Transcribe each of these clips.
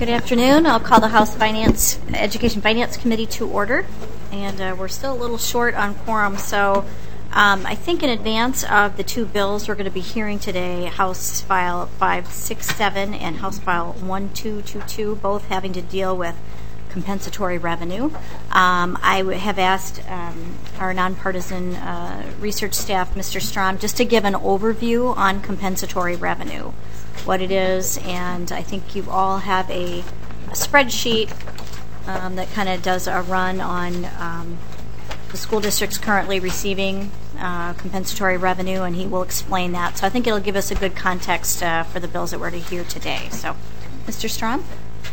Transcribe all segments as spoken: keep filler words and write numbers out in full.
Good afternoon. I'll call the House Finance, Education Finance Committee to order. And uh, we're still a little short on quorum, so um, I think in advance of the two bills we're going to be hearing today, House File five sixty-seven and House File one two two two, both having to deal with compensatory revenue. Um, I w- have asked um, our nonpartisan uh, research staff, Mister Strom, just to give an overview on compensatory revenue, what it is, and I think you all have a, a spreadsheet um, that kind of does a run on um, the school districts currently receiving uh, compensatory revenue, and he will explain that. So I think it'll give us a good context uh, for the bills that we're to hear today. So, Mister Strom?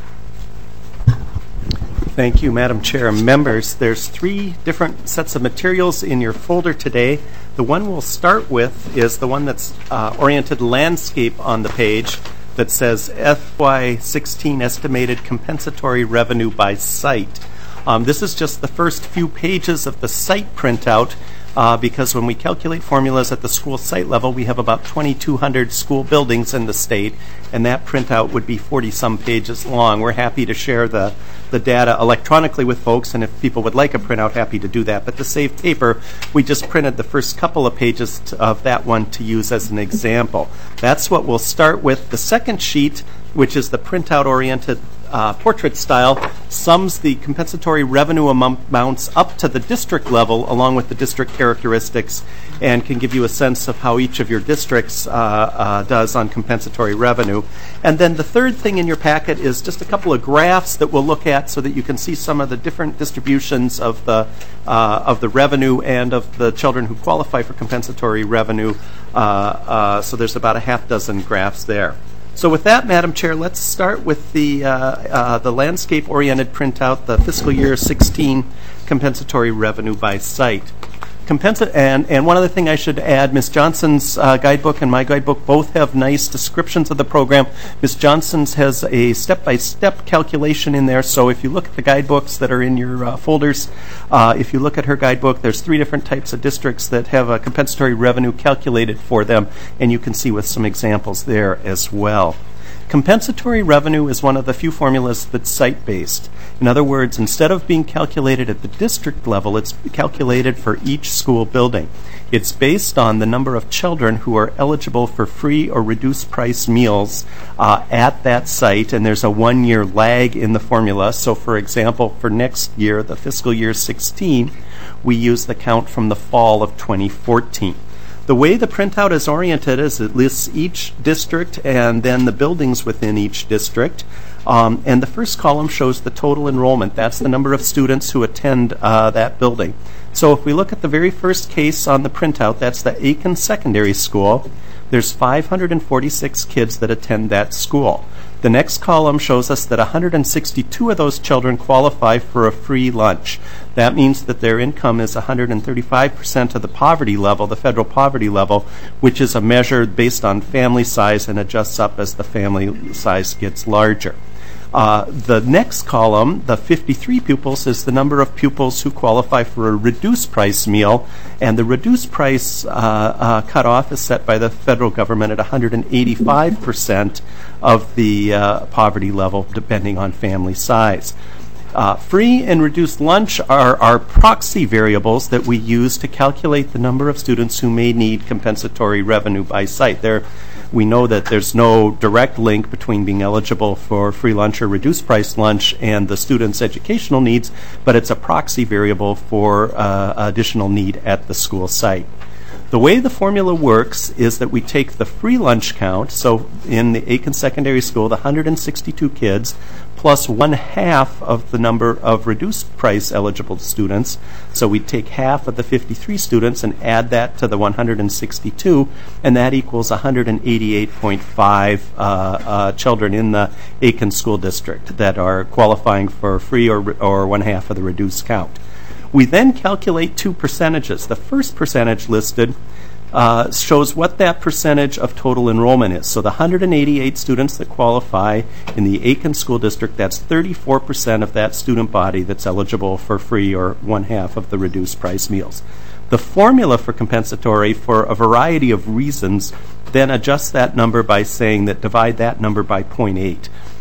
Thank you, Madam Chair and members. There's three different sets of materials in your folder today. The one we'll start with is the one that's uh, oriented landscape on the page that says F Y sixteen estimated compensatory revenue by site. Um, this is just the first few pages of the site printout uh, because when we calculate formulas at the school site level, we have about twenty-two hundred school buildings in the state, and that printout would be forty-some pages long. We're happy to share the, the data electronically with folks, and if people would like a printout, happy to do that. But to save paper, we just printed the first couple of pages to, of that one to use as an example. That's what we'll start with. The second sheet, which is the printout-oriented Uh, portrait style, sums the compensatory revenue amounts up to the district level along with the district characteristics and can give you a sense of how each of your districts uh, uh, does on compensatory revenue. And then the third thing in your packet is just a couple of graphs that we'll look at so that you can see some of the different distributions of the uh, of the revenue and of the children who qualify for compensatory revenue. Uh, uh, so there's about a half dozen graphs there. So with that, Madam Chair, let's start with the uh, uh, the landscape-oriented printout, the fiscal year sixteen compensatory revenue by site. Compensa- and, and one other thing I should add, Miz Johnson's uh, guidebook and my guidebook both have nice descriptions of the program. Miz Johnson's has a step-by-step calculation in there, so if you look at the guidebooks that are in your uh, folders, uh, if you look at her guidebook, there's three different types of districts that have a compensatory revenue calculated for them, and you can see with some examples there as well. Compensatory revenue is one of the few formulas that's site-based. In other words, instead of being calculated at the district level, it's calculated for each school building. It's based on the number of children who are eligible for free or reduced price meals uh, at that site, and there's a one-year lag in the formula. So, for example, for next year, the fiscal year sixteen, we use the count from the fall of twenty fourteen. The way the printout is oriented is it lists each district and then the buildings within each district. Um, and the first column shows the total enrollment. That's the number of students who attend uh, that building. So if we look at the very first case on the printout, that's the Aiken Secondary School. There's five hundred forty-six kids that attend that school. The next column shows us that one hundred sixty-two of those children qualify for a free lunch. That means that their income is one hundred thirty-five percent of the poverty level, the federal poverty level, which is a measure based on family size and adjusts up as the family size gets larger. Uh, the next column, the fifty-three pupils, is the number of pupils who qualify for a reduced price meal, and the reduced price uh, uh, cutoff is set by the federal government at one hundred eighty-five percent of the uh, poverty level, depending on family size. Uh, free and reduced lunch are our proxy variables that we use to calculate the number of students who may need compensatory revenue by site. There, we know that there's no direct link between being eligible for free lunch or reduced price lunch and the student's educational needs, but it's a proxy variable for uh, additional need at the school site. The way the formula works is that we take the free lunch count, so in the Aiken Secondary School, the one hundred sixty-two kids, plus one half of the number of reduced price eligible students. So we take half of the fifty-three students and add that to the one hundred sixty-two, and that equals one hundred eighty-eight point five uh, uh, children in the Aiken School District that are qualifying for free or, or one half of the reduced count. We then calculate two percentages. The first percentage listed uh, shows what that percentage of total enrollment is. So the one hundred eighty-eight students that qualify in the Aiken School District, that's thirty-four percent of that student body that's eligible for free or one half of the reduced price meals. The formula for compensatory, for a variety of reasons, then adjusts that number by saying that divide that number by zero point eight.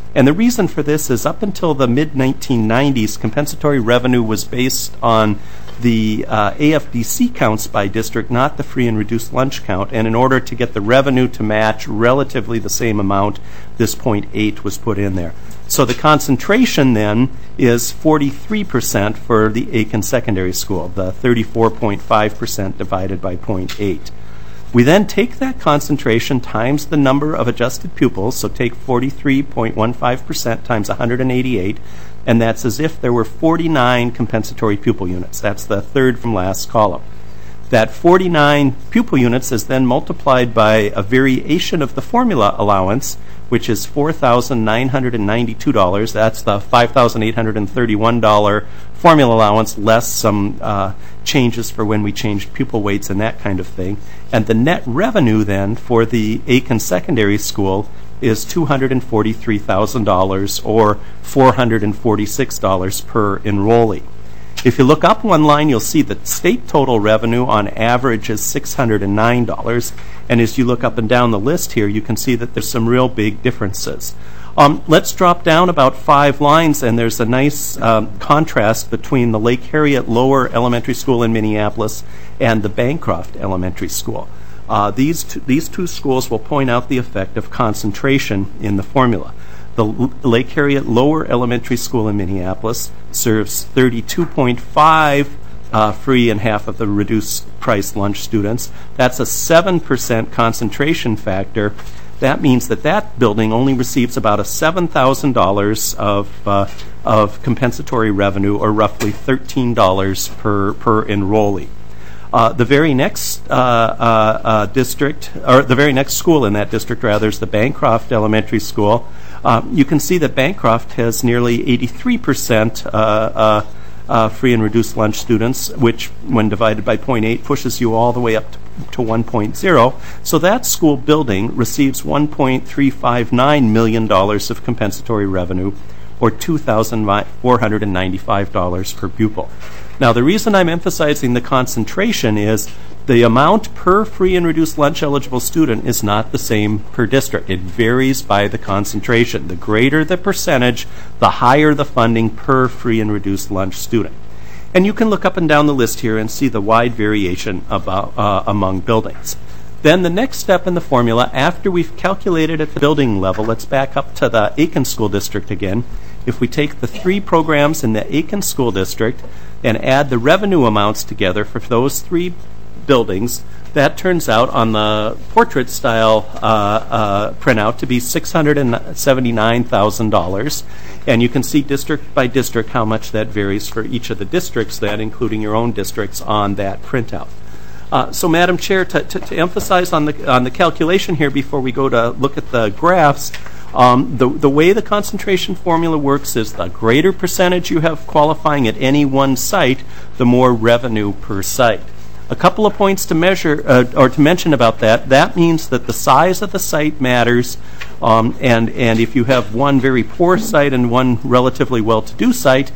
And the reason for this is up until the mid nineteen nineties, compensatory revenue was based on the uh, A F D C counts by district, not the free and reduced lunch count. And in order to get the revenue to match relatively the same amount, this point eight was put in there. So the concentration then is forty-three percent for the Aiken Secondary School, the thirty-four point five percent divided by zero point eight. We then take that concentration times the number of adjusted pupils, so take forty-three point one five percent times one hundred eighty-eight, and that's as if there were forty-nine compensatory pupil units. That's the third from last column. That forty-nine pupil units is then multiplied by a variation of the formula allowance, which is four thousand nine hundred ninety-two dollars. That's the five thousand eight hundred thirty-one dollars formula allowance, less some uh, changes for when we changed pupil weights and that kind of thing. And the net revenue then for the Aiken Secondary School is two hundred forty-three thousand dollars, or four hundred forty-six dollars per enrollee. If you look up one line, you'll see that state total revenue on average is six hundred nine dollars. And as you look up and down the list here, you can see that there's some real big differences. Um, let's drop down about five lines, and there's a nice um, contrast between the Lake Harriet Lower Elementary School in Minneapolis and the Bancroft Elementary School. Uh, these, two, these two schools will point out the effect of concentration in the formula. The L- Lake Harriet Lower Elementary School in Minneapolis serves thirty-two point five uh, free and half of the reduced price lunch students. That's a seven percent concentration factor. That means that that building only receives about a seven thousand dollars of uh, of compensatory revenue, or roughly thirteen dollars per, per enrollee. Uh, the very next uh, uh, uh, district, or the very next school in that district, rather, is the Bancroft Elementary School. Um, you can see that Bancroft has nearly eighty-three percent uh, uh, uh, free and reduced lunch students, which, when divided by zero point eight, pushes you all the way up to, to one point zero. So that school building receives one point three five nine million dollars of compensatory revenue, or two thousand four hundred ninety-five dollars per pupil. Now, the reason I'm emphasizing the concentration is the amount per free and reduced lunch eligible student is not the same per district. It varies by the concentration. The greater the percentage, the higher the funding per free and reduced lunch student. And you can look up and down the list here and see the wide variation about, uh, among buildings. Then the next step in the formula, after we've calculated at the building level, let's back up to the Aiken School District again. If we take the three programs in the Aiken School District and add the revenue amounts together for those three buildings, that turns out on the portrait style uh, uh, printout to be six hundred seventy-nine thousand dollars. And you can see district by district how much that varies for each of the districts, then, including your own districts, on that printout. Uh, so, Madam Chair, to, to, to emphasize on the on the calculation here before we go to look at the graphs, um, the, the way the concentration formula works is the greater percentage you have qualifying at any one site, the more revenue per site. A couple of points to measure uh, or to mention about that. That means that the size of the site matters, um, and and if you have one very poor site and one relatively well-to-do site,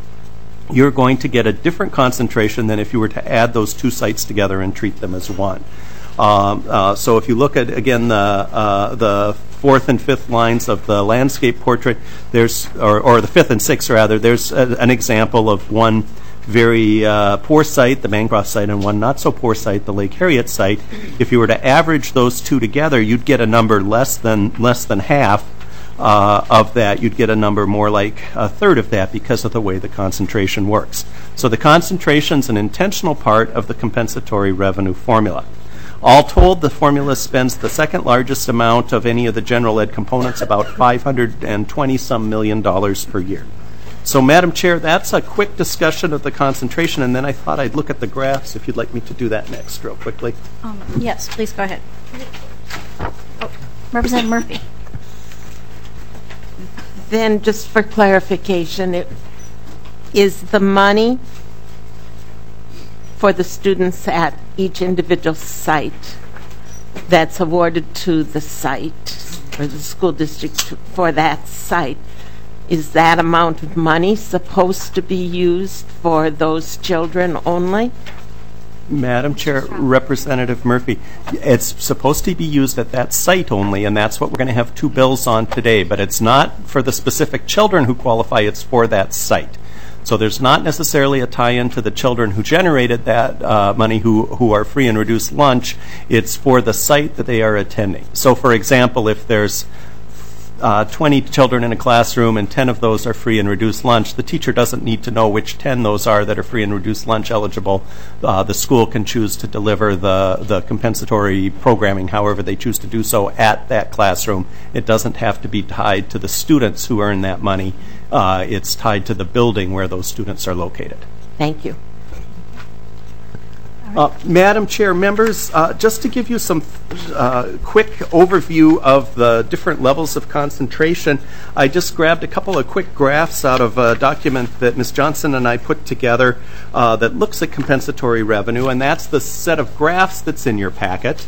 you're going to get a different concentration than if you were to add those two sites together and treat them as one. Um, uh, so if you look at, again, the uh, the fourth and fifth lines of the landscape portrait, there's or, or the fifth and sixth rather, there's a, an example of one very uh, poor site, the Bancroft site, and one not so poor site, the Lake Harriet site. If you were to average those two together, you'd get a number less than less than half uh, of that. You'd get a number more like a third of that because of the way the concentration works. So the concentration's an intentional part of the compensatory revenue formula. All told, the formula spends the second largest amount of any of the general ed components, about five hundred twenty some million dollars per year. So, Madam Chair, that's a quick discussion of the concentration, and then I thought I'd look at the graphs if you'd like me to do that next real quickly. Um, yes, please go ahead. Oh, Representative Murphy. Then, just for clarification, it, is the money for the students at each individual site that's awarded to the site or the school district for that site, is that amount of money supposed to be used for those children only? Madam Chair, Representative Murphy, it's supposed to be used at that site only, and that's what we're going to have two bills on today, but it's not for the specific children who qualify, it's for that site. So there's not necessarily a tie-in to the children who generated that uh, money who, who are free and reduced lunch. It's for the site that they are attending. So, for example, if there's uh, twenty children in a classroom and ten of those are free and reduced lunch, the teacher doesn't need to know which ten those are that are free and reduced lunch eligible. Uh, the school can choose to deliver the, the compensatory programming however they choose to do so at that classroom. It doesn't have to be tied to the students who earn that money. Uh, it's tied to the building where those students are located. Thank you. Uh, Madam Chair, members, uh, just to give you some uh, quick overview of the different levels of concentration, I just grabbed a couple of quick graphs out of a document that Miz Johnson and I put together uh, that looks at compensatory revenue, and that's the set of graphs that's in your packet.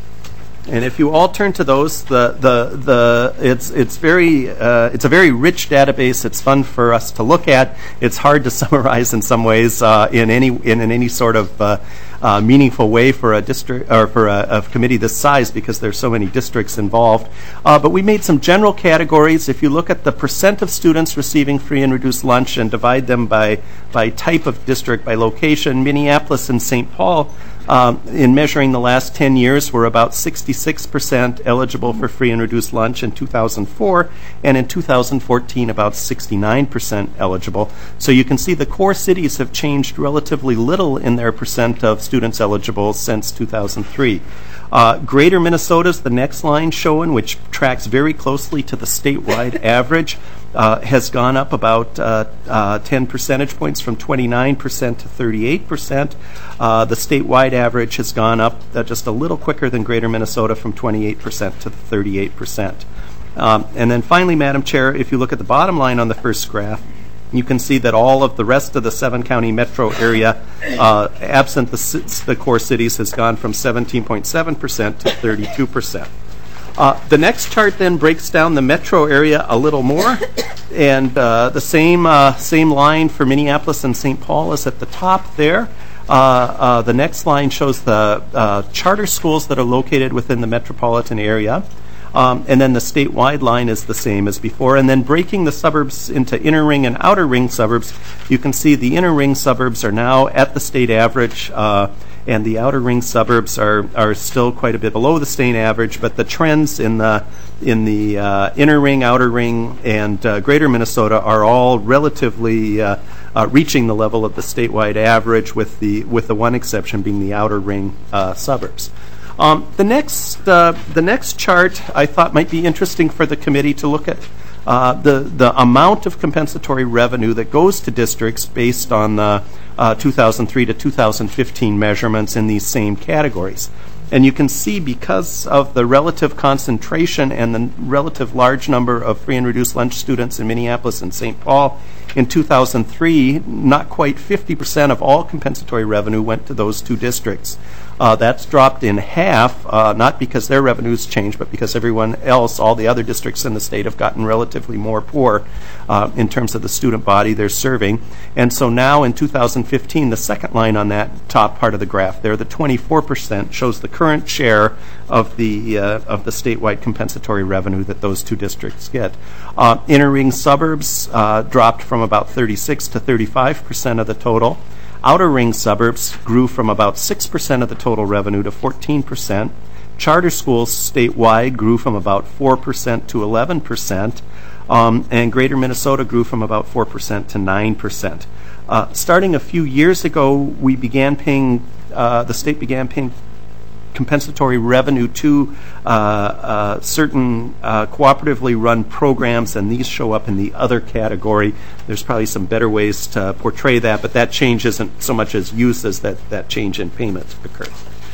And if you all turn to those, the the the it's it's very uh, it's a very rich database. It's fun for us to look at. It's hard to summarize in some ways uh, in any in, in any sort of uh, uh, meaningful way for a district or for a, a committee this size because there's so many districts involved. Uh, but we made some general categories. If you look at the percent of students receiving free and reduced lunch and divide them by by type of district, by location, Minneapolis and Saint Paul. Um, in measuring the last ten years, we're about sixty-six percent eligible for free and reduced lunch in two thousand four, and in two thousand fourteen, about sixty-nine percent eligible. So you can see the core cities have changed relatively little in their percent of students eligible since two thousand three. Uh, Greater Minnesota is the next line shown, which tracks very closely to the statewide average. Uh, has gone up about uh, uh, ten percentage points from twenty-nine percent to thirty-eight percent. Uh, the statewide average has gone up uh, just a little quicker than Greater Minnesota from twenty-eight percent to thirty-eight percent. Um, and then finally, Madam Chair, if you look at the bottom line on the first graph, you can see that all of the rest of the seven-county metro area, uh, absent the, the core cities, has gone from seventeen point seven percent to thirty-two percent. Uh, the next chart then breaks down the metro area a little more, and uh, the same uh, same line for Minneapolis and Saint Paul is at the top there. Uh, uh, the next line shows the uh, charter schools that are located within the metropolitan area. Um, and then the statewide line is the same as before. And then breaking the suburbs into inner ring and outer ring suburbs, you can see the inner ring suburbs are now at the state average, uh, and the outer ring suburbs are, are still quite a bit below the state average. But the trends in the in the uh, inner ring, outer ring, and uh, greater Minnesota are all relatively uh, uh, reaching the level of the statewide average, with the with the one exception being the outer ring uh, suburbs. Um, the next uh, the next chart I thought might be interesting for the committee to look at uh, the the amount of compensatory revenue that goes to districts based on the uh, two thousand three to two thousand fifteen measurements in these same categories. And you can see, because of the relative concentration and the relative large number of free and reduced lunch students in Minneapolis and Saint Paul, in two thousand three, not quite fifty percent of all compensatory revenue went to those two districts. Uh, that's dropped in half, uh, not because their revenues changed, but because everyone else, all the other districts in the state, have gotten relatively more poor uh, in terms of the student body they're serving. And so now in two thousand fifteen, the second line on that top part of the graph there, the twenty-four percent, shows the current share of the uh, of the statewide compensatory revenue that those two districts get. Uh, inner ring suburbs uh, dropped from about thirty-six to thirty-five percent of the total. Outer ring suburbs grew from about six percent of the total revenue to fourteen percent. Charter schools statewide grew from about four percent to eleven percent. Um, and Greater Minnesota grew from about four percent to nine percent. Uh, starting a few years ago, we began paying, uh, the state began paying compensatory revenue to uh, uh, certain uh, cooperatively run programs, and these show up in the other category. There's probably some better ways to portray that, but that change isn't so much as use as that, that change in payments occurred.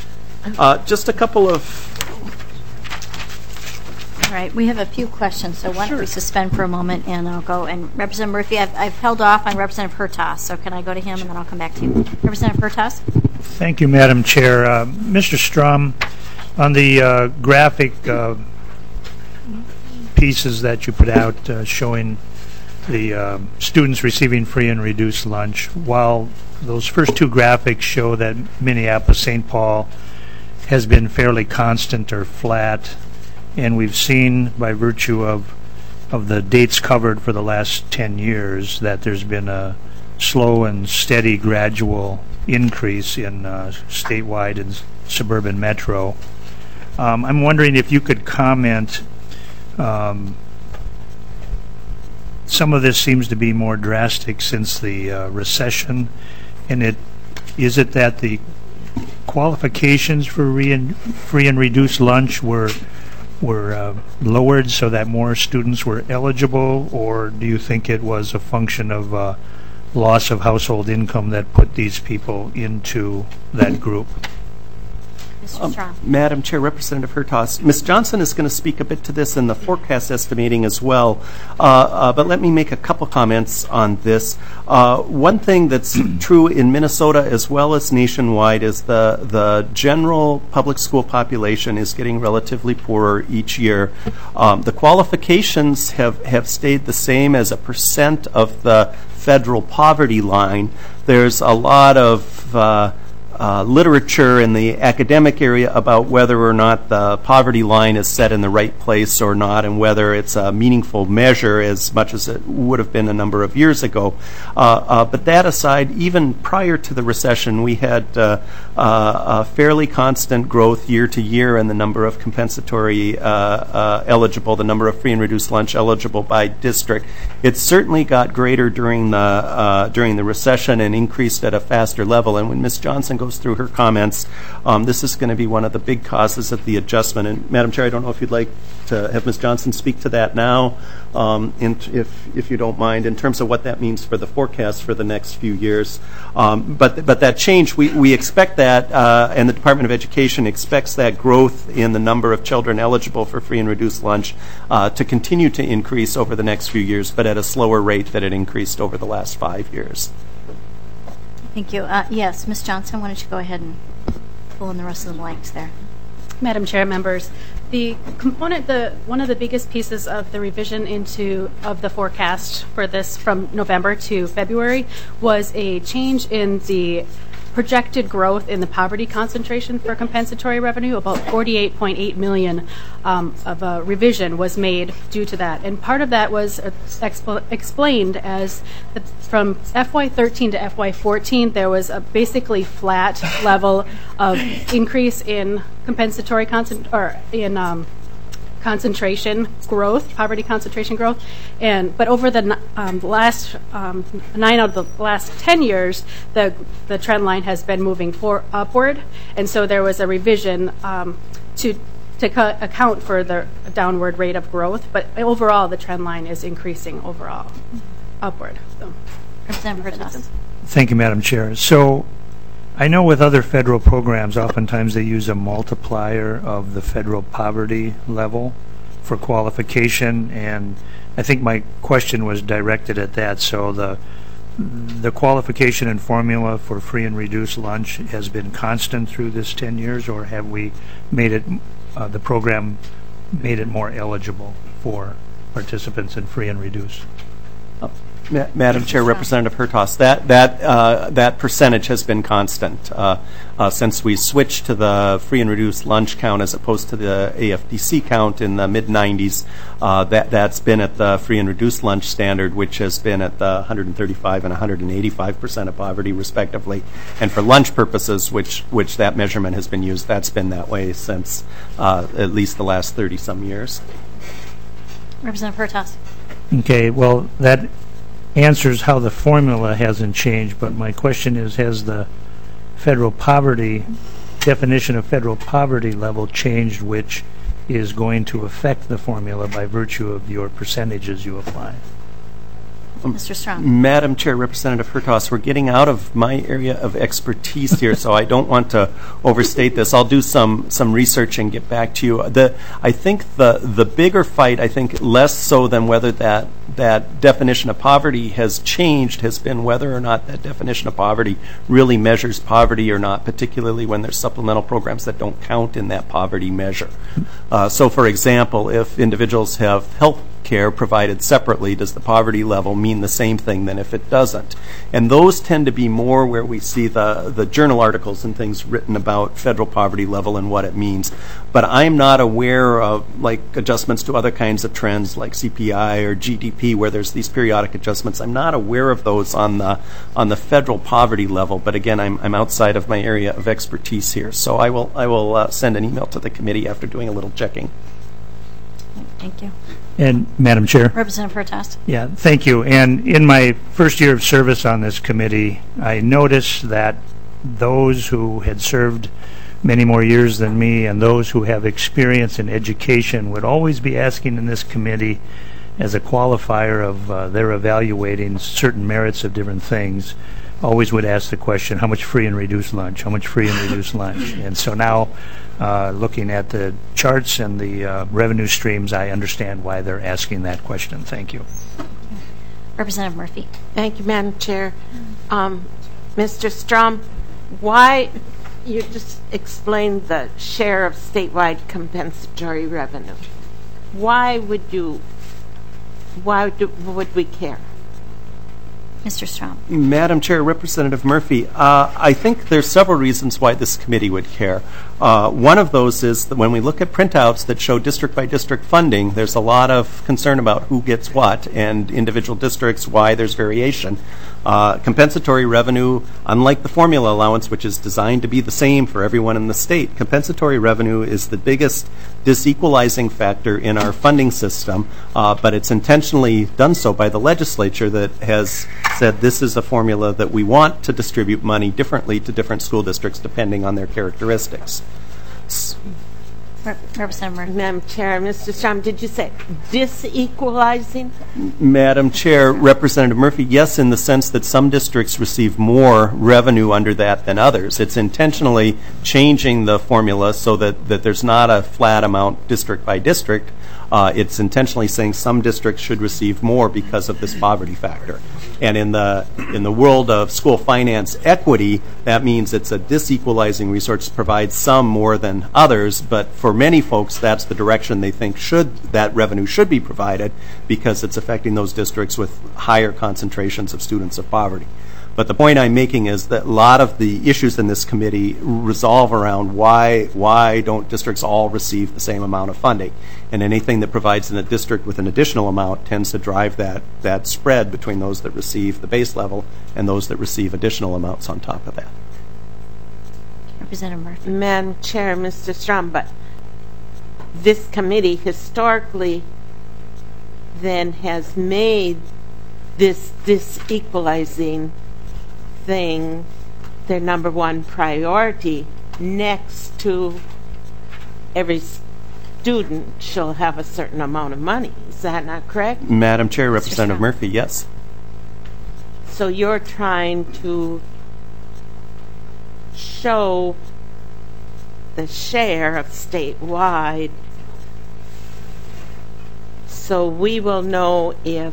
Uh, just a couple of... All right, we have a few questions, so why don't Sure. we suspend for a moment, and I'll go. And Representative Murphy, I've, I've held off on Representative Hertaus, so can I go to him, and then I'll come back to you. Representative Hertaus? Thank you, Madam Chair. Uh, Mister Strom, on the uh, graphic uh, pieces that you put out uh, showing the uh, students receiving free and reduced lunch. While those first two graphics show that Minneapolis-Saint Paul has been fairly constant or flat, and we've seen by virtue of of the dates covered for the last ten years that there's been a slow and steady gradual increase in uh, statewide and suburban metro. Um, I'm wondering if you could comment. Um, some of this seems to be more drastic since the uh, recession, and it is it that the qualifications for re and, free and reduced lunch were were uh, lowered so that more students were eligible, or do you think it was a function of uh, loss of household income that put these people into that group? Mister Strahm. Um, Madam Chair, Representative Hertaus, Miz Johnson is going to speak a bit to this in the forecast estimating as well, uh, uh, but let me make a couple comments on this. Uh, one thing that's true in Minnesota as well as nationwide is the, the general public school population is getting relatively poorer each year. Um, the qualifications have, have stayed the same as a percent of the federal poverty line. There's a lot of uh, Uh, literature in the academic area about whether or not the poverty line is set in the right place or not, and whether it's a meaningful measure as much as it would have been a number of years ago. Uh, uh, but that aside, even prior to the recession, we had uh, uh, a fairly constant growth year to year in the number of compensatory uh, uh, eligible, the number of free and reduced lunch eligible by district. It certainly got greater during the uh, during the recession and increased at a faster level. And when Miz Johnson goes through her comments, um, this is going to be one of the big causes of the adjustment. And Madam Chair, I don't know if you'd like to have Miz Johnson speak to that now, um, in t- if if you don't mind, in terms of what that means for the forecast for the next few years. Um, but but that change, we, we expect that, uh, and the Department of Education expects that growth in the number of children eligible for free and reduced lunch uh, to continue to increase over the next few years, but at a slower rate than it increased over the last five years. Thank you. Uh, yes, Miz Johnson, why don't you go ahead and fill in the rest of the blanks there. Madam Chair, members, the component, the one of the biggest pieces of the revision into of the forecast for this from November to February was a change in the projected growth in the poverty concentration for compensatory revenue. About forty-eight point eight million um, of a revision was made due to that, and part of that was uh, expl- explained as the, from F Y thirteen to F Y fourteen there was a basically flat level of increase in compensatory concent- or in um, concentration growth, poverty concentration growth, and but over the um, last um, nine out of the last ten years, the the trend line has been moving for upward, and so there was a revision um, to to co- account for the downward rate of growth. But overall, the trend line is increasing overall upward. So. Representative Hertaus. Thank you, Madam Chair. So I know with other federal programs, oftentimes they use a multiplier of the federal poverty level for qualification, and I think my question was directed at that. So the the qualification and formula for free and reduced lunch has been constant through this ten years, or have we made it, uh, the program made it more eligible for participants in free and reduced? Oh. Ma- Madam Chair, Representative Hertaus, that that uh, that percentage has been constant uh, uh, since we switched to the free and reduced lunch count as opposed to the A F D C count in the mid nineties. Uh, that that's been at the free and reduced lunch standard, which has been at the one hundred thirty-five and one hundred eighty-five percent of poverty, respectively. And for lunch purposes, which which that measurement has been used, that's been that way since uh, at least the last thirty some years. Representative Hertaus. Okay. Well, that answers how the formula hasn't changed, but my question is, has the federal poverty, definition of federal poverty level changed, which is going to affect the formula by virtue of your percentages you apply? Mister Strahm. Madam Chair, Representative Hertaus, we're getting out of my area of expertise here, so I don't want to overstate this. I'll do some some research and get back to you. The I think the the bigger fight, I think less so than whether that that definition of poverty has changed, has been whether or not that definition of poverty really measures poverty or not, particularly when there's supplemental programs that don't count in that poverty measure. Uh, so, for example, if individuals have health care provided separately, does the poverty level mean the same thing than if it doesn't? And those tend to be more where we see the, the journal articles and things written about federal poverty level and what it means. But I'm not aware of like adjustments to other kinds of trends like C P I or G D P where there's these periodic adjustments. I'm not aware of those on the on the federal poverty level. But again, I'm I'm outside of my area of expertise here. So I will I will uh, send an email to the committee after doing a little checking. Thank you. And Madam Chair. Representative Protest. Yeah, thank you. And in my first year of service on this committee, I noticed that those who had served many more years than me and those who have experience in education would always be asking in this committee as a qualifier of uh, their evaluating certain merits of different things, always would ask the question, how much free and reduced lunch, how much free and reduced lunch? And so now, uh, looking at the charts and the uh, revenue streams, I understand why they're asking that question. Thank you. Representative Murphy. Thank you, Madam Chair. Um, Mister Strom, why, you just explained the share of statewide compensatory revenue. Why would you, why do, would we care? Mister Strom. Madam Chair, Representative Murphy, uh, I think there's several reasons why this committee would care. Uh, one of those is that when we look at printouts that show district-by-district funding, there's a lot of concern about who gets what and individual districts, why there's variation. Uh, compensatory revenue, unlike the formula allowance, which is designed to be the same for everyone in the state, compensatory revenue is the biggest disequalizing factor in our funding system, uh, but it's intentionally done so by the legislature that has said this is a formula that we want to distribute money differently to different school districts depending on their characteristics. Rep- Representative Murphy. Madam Chair, Mister Strom, did you say disequalizing? Madam Chair, Representative Murphy, yes, in the sense that some districts receive more revenue under that than others. It's intentionally changing the formula so that, that there's not a flat amount district by district. Uh, it's intentionally saying some districts should receive more because of this poverty factor. And in the in the world of school finance equity, that means it's a disequalizing resource, provides some more than others, but for many folks, that's the direction they think should that revenue should be provided because it's affecting those districts with higher concentrations of students of poverty. But the point I'm making is that a lot of the issues in this committee resolve around why why don't districts all receive the same amount of funding? And anything that provides in a district with an additional amount tends to drive that, that spread between those that receive the base level and those that receive additional amounts on top of that. Representative Murphy. Madam Chair, Mister Strom, but this committee historically then has made this disequalizing thing their number one priority next to every student shall have a certain amount of money. Is that not correct? Madam Chair, Representative Murphy, yes. So you're trying to show the share of statewide so we will know if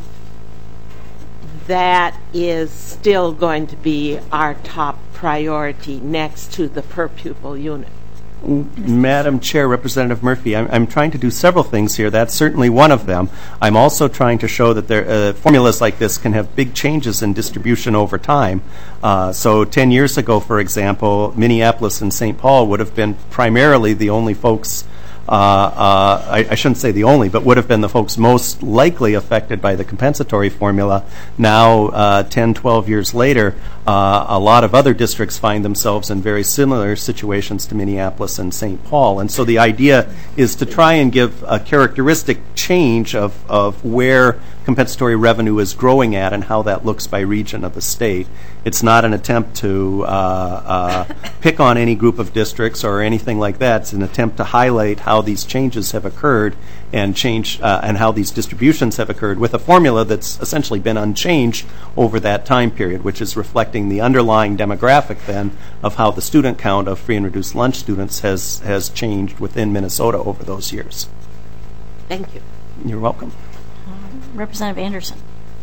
that is still going to be our top priority next to the per pupil unit. Madam Chair, Representative Murphy, I'm, I'm trying to do several things here. That's certainly one of them. I'm also trying to show that there, uh, formulas like this can have big changes in distribution over time. Uh, so ten years ago, for example, Minneapolis and Saint Paul would have been primarily the only folks Uh, uh, I, I shouldn't say the only, but would have been the folks most likely affected by the compensatory formula. Now, uh, ten, twelve years later, uh, a lot of other districts find themselves in very similar situations to Minneapolis and Saint Paul. And so the idea is to try and give a characteristic change of, of where compensatory revenue is growing at and how that looks by region of the state. It's not an attempt to uh, uh, pick on any group of districts or anything like that. It's an attempt to highlight how these changes have occurred and change uh, and how these distributions have occurred with a formula that's essentially been unchanged over that time period, which is reflecting the underlying demographic then of how the student count of free and reduced lunch students has, has changed within Minnesota over those years. Thank you. You're welcome. Representative Anderson.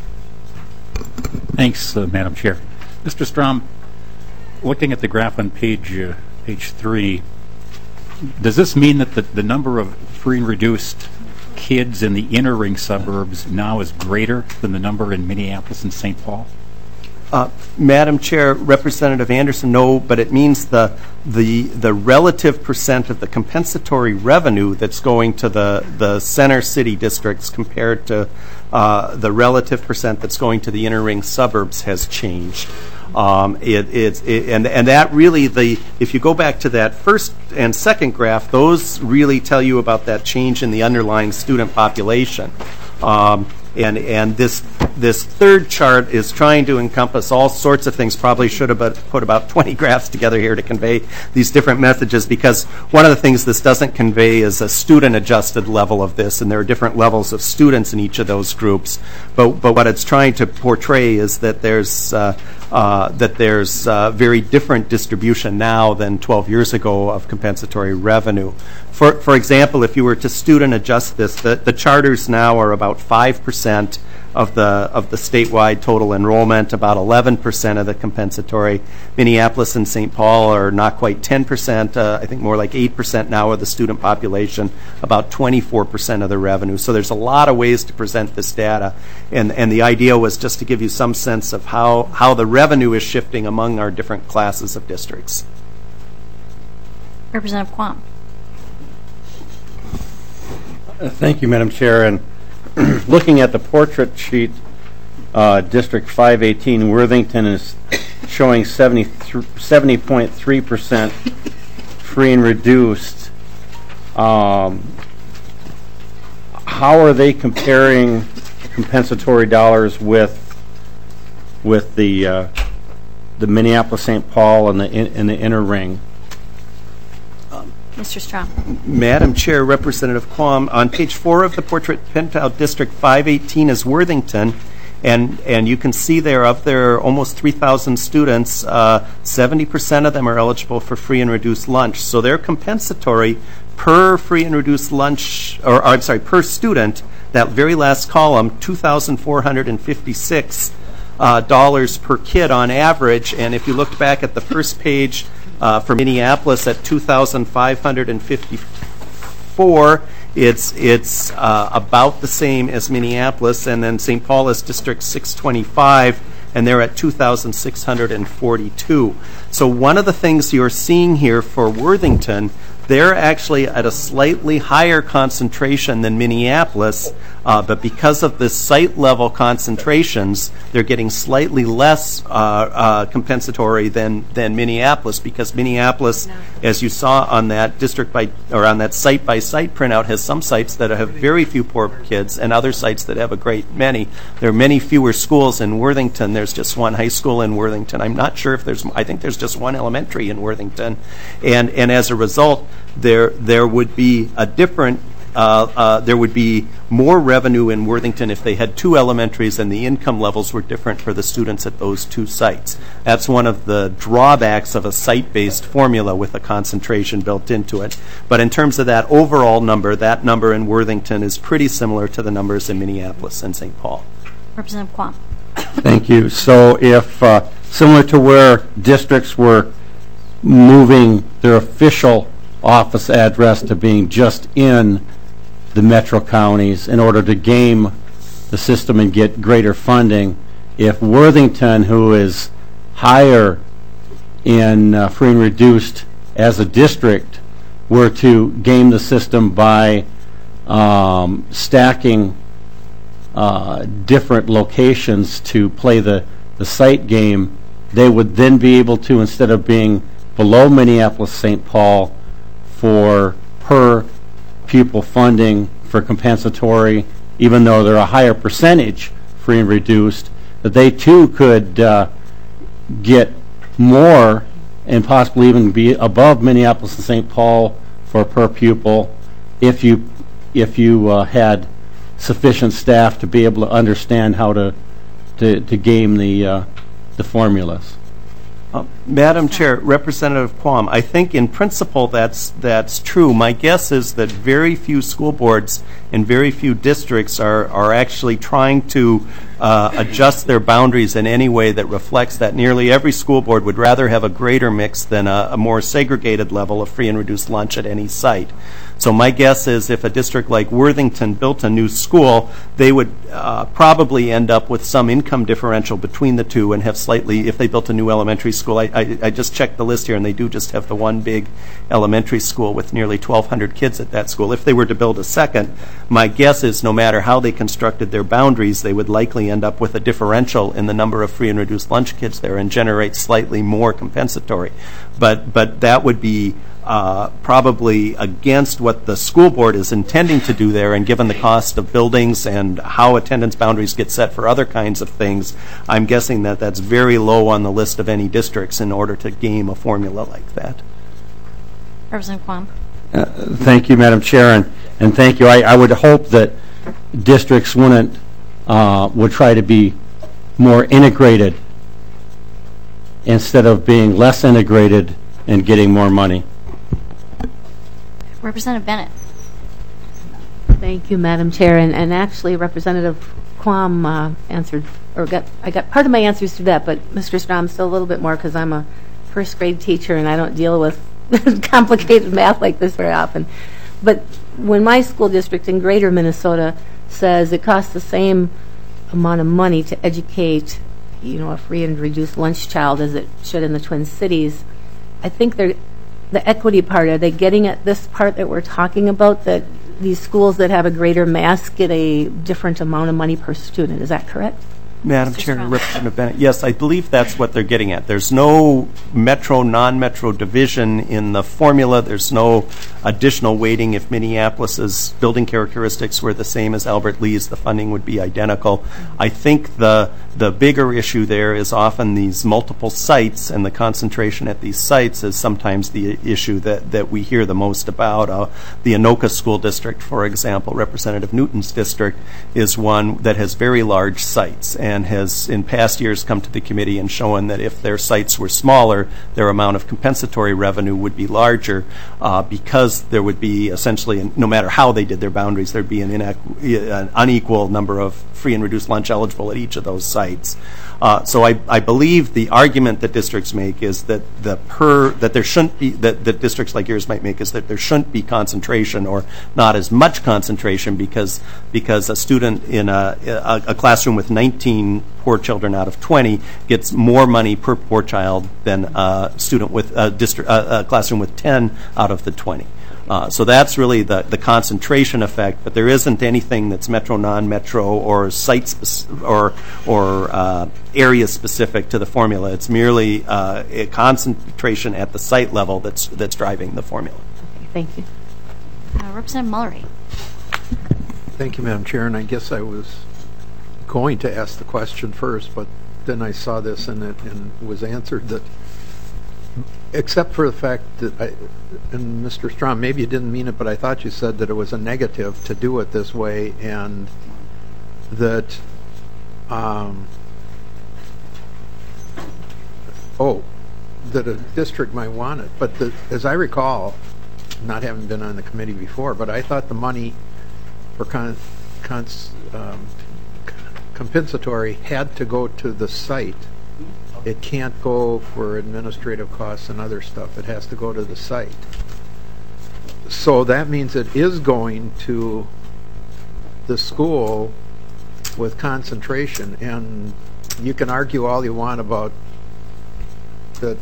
Thanks, uh, Madam Chair. Mister Strom, looking at the graph on page uh, page three, does this mean that the, the number of free and reduced kids in the inner ring suburbs now is greater than the number in Minneapolis and Saint Paul? Uh, Madam Chair, Representative Anderson, no, but it means the the the relative percent of the compensatory revenue that's going to the, the center city districts compared to uh, the relative percent that's going to the inner ring suburbs has changed. Um, it, it's it, and and that really the if you go back to that first and second graph, those really tell you about that change in the underlying student population. Um, And and this this third chart is trying to encompass all sorts of things. Probably should have put about twenty graphs together here to convey these different messages, because one of the things this doesn't convey is a student-adjusted level of this, and there are different levels of students in each of those groups. But but what it's trying to portray is that there's uh, uh, that there's uh, very different distribution now than twelve years ago of compensatory revenue. For for example, if you were to student adjust this, the, the charters now are about five percent of the of the statewide total enrollment, about eleven percent of the compensatory. Minneapolis and Saint Paul are not quite ten percent, uh, I think more like eight percent now of the student population, about twenty-four percent of the revenue. So there's a lot of ways to present this data. And and the idea was just to give you some sense of how, how the revenue is shifting among our different classes of districts. Representative Quam. Uh, Thank you, Madam Chair. And looking at the portrait sheet, uh, District five eighteen Worthington is showing seventy point three percent free and reduced. Um, how are they comparing compensatory dollars with with the uh, the Minneapolis Saint Paul and the in, and the inner ring? Mister Strom. Madam Chair, Representative Quam, on page four of the portrait printout, District five eighteen is Worthington, and and you can see there of their almost three thousand students, uh, seventy percent of them are eligible for free and reduced lunch. So they're compensatory per free and reduced lunch, or, or I'm sorry, per student, that very last column, two thousand four hundred fifty-six uh, dollars per kid on average. And if you looked back at the first page, Uh, for Minneapolis at two thousand five hundred fifty-four, it's it's uh, about the same as Minneapolis, and then Saint Paul is District six twenty-five, and they're at two thousand six hundred forty-two. So one of the things you're seeing here for Worthington, they're actually at a slightly higher concentration than Minneapolis, uh, but because of the site level concentrations, they're getting slightly less uh, uh, compensatory than than Minneapolis, because Minneapolis, no. as you saw on that district by or on that site by site printout, has some sites that have very few poor kids and other sites that have a great many. There are many fewer schools in Worthington. There's just one high school in Worthington. I'm not sure if there's. I think there's just one elementary in Worthington, and and as a result, there there would be a different uh, uh, there would be more revenue in Worthington if they had two elementaries and the income levels were different for the students at those two sites. That's one of the drawbacks of a site-based formula with a concentration built into it. But in terms of that overall number, that number in Worthington is pretty similar to the numbers in Minneapolis and Saint Paul. Representative Quam. Thank you. So if, uh, similar to where districts were moving their official office address to being just in the metro counties in order to game the system and get greater funding, if Worthington, who is higher in uh, free and reduced as a district, were to game the system by um, stacking uh, different locations to play the, the site game, they would then be able to, instead of being below Minneapolis Saint Paul for per pupil funding for compensatory, even though they're a higher percentage free and reduced, that they too could uh, get more and possibly even be above Minneapolis and Saint Paul for per pupil if you if you uh, had sufficient staff to be able to understand how to to, to game the uh, the formulas. Uh, Madam Chair, Representative Quam, I think in principle that's that's true. My guess is that very few school boards and very few districts are, are actually trying to uh, adjust their boundaries in any way that reflects that. Nearly every school board would rather have a greater mix than a, a more segregated level of free and reduced lunch at any site. So my guess is if a district like Worthington built a new school, they would uh, probably end up with some income differential between the two and have slightly, if they built a new elementary school, I, I, I just checked the list here and they do just have the one big elementary school with nearly twelve hundred kids at that school. If they were to build a second, my guess is no matter how they constructed their boundaries, they would likely end up with a differential in the number of free and reduced lunch kids there and generate slightly more compensatory. But, but that would be Uh, probably against what the school board is intending to do there, and given the cost of buildings and how attendance boundaries get set for other kinds of things, I'm guessing that that's very low on the list of any districts in order to game a formula like that. Representative Quam. Uh, thank you, Madam Chair, and, and thank you. I, I would hope that districts wouldn't, uh, would try to be more integrated instead of being less integrated and getting more money. Representative Bennett. Thank you, Madam Chair. And, and actually, Representative Quam uh, answered, or got, I got part of my answers to that, but Mister Strom, still a little bit more because I'm a first grade teacher and I don't deal with complicated math like this very often. But when my school district in Greater Minnesota says it costs the same amount of money to educate, you know, a free and reduced lunch child as it should in the Twin Cities, I think they're the equity part, are they getting at this part that we're talking about, that these schools that have a greater mass get a different amount of money per student? Is that correct? Madam Chair, Representative Bennett, yes, I believe that's what they're getting at. There's no metro, non-metro division in the formula. There's no additional weighting. If Minneapolis's building characteristics were the same as Albert Lee's, the funding would be identical. I think the the bigger issue there is often these multiple sites, and the concentration at these sites is sometimes the issue that, that we hear the most about. Uh, the Anoka School District, for example, Representative Newton's district, is one that has very large sites, and has in past years come to the committee and shown that if their sites were smaller, their amount of compensatory revenue would be larger uh, because there would be essentially, no matter how they did their boundaries, there'd be an, inequ- an unequal number of free and reduced lunch eligible at each of those sites. Uh, so I, I believe the argument that districts make is that the per that there shouldn't be that, that districts like yours might make is that there shouldn't be concentration or not as much concentration because because a student in a, a, a classroom with nineteen poor children out of twenty gets more money per poor child than a student with a district a, a classroom with ten out of the twenty. Uh, so that's really the, the concentration effect, but there isn't anything that's metro, non-metro, or site spe- or or uh, area specific to the formula. It's merely uh, a concentration at the site level that's that's driving the formula. Okay, thank you. Uh, Representative Mullery. Thank you, Madam Chair. And I guess I was going to ask the question first, but then I saw this and it and was answered that. Except for the fact that, I, and Mister Strom, maybe you didn't mean it, but I thought you said that it was a negative to do it this way, and that, um, oh, that a district might want it. But the, as I recall, not having been on the committee before, but I thought the money for con, cons, um, compensatory had to go to the site. It can't go for administrative costs and other stuff. It has to go to the site. So that means it is going to the school with concentration. And you can argue all you want about that,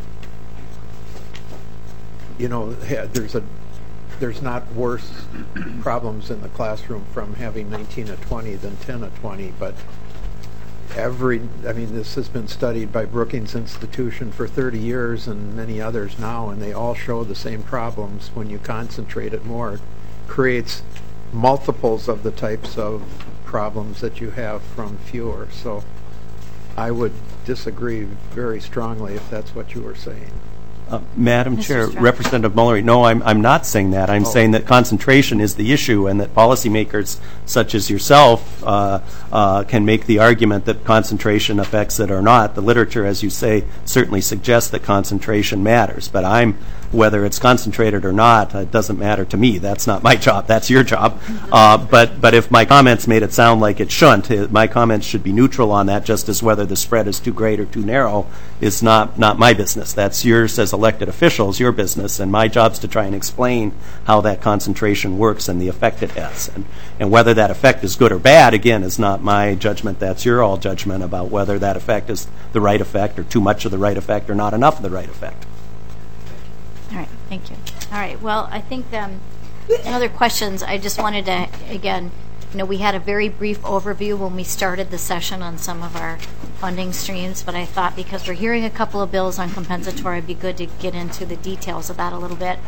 you know, there's a there's not worse problems in the classroom from having nineteen to twenty than ten to twenty, but every, I mean, this has been studied by Brookings Institution for thirty years and many others now, and they all show the same problems. When you concentrate it more, it creates multiples of the types of problems that you have from fewer. So I would disagree very strongly if that's what you were saying. Uh, Madam Mister Chair, Strzok. Representative Mullery, no, I'm, I'm not saying that. I'm Oh. saying that concentration is the issue and that policymakers such as yourself uh, uh, can make the argument that concentration affects it or not. The literature, as you say, certainly suggests that concentration matters, but I'm whether it's concentrated or not, it doesn't matter to me. That's not my job. That's your job. Uh, but but if my comments made it sound like it shouldn't, it, my comments should be neutral on that, just as whether the spread is too great or too narrow is not, not my business. That's yours as elected officials, your business, and my job is to try and explain how that concentration works and the effect it has. And, and whether that effect is good or bad, again, is not my judgment. That's your all judgment about whether that effect is the right effect or too much of the right effect or not enough of the right effect. All right, thank you. All right, well, I think um, in other questions, I just wanted to, again, you know, we had a very brief overview when we started the session on some of our funding streams, but I thought because we're hearing a couple of bills on compensatory, it'd be good to get into the details of that a little bit.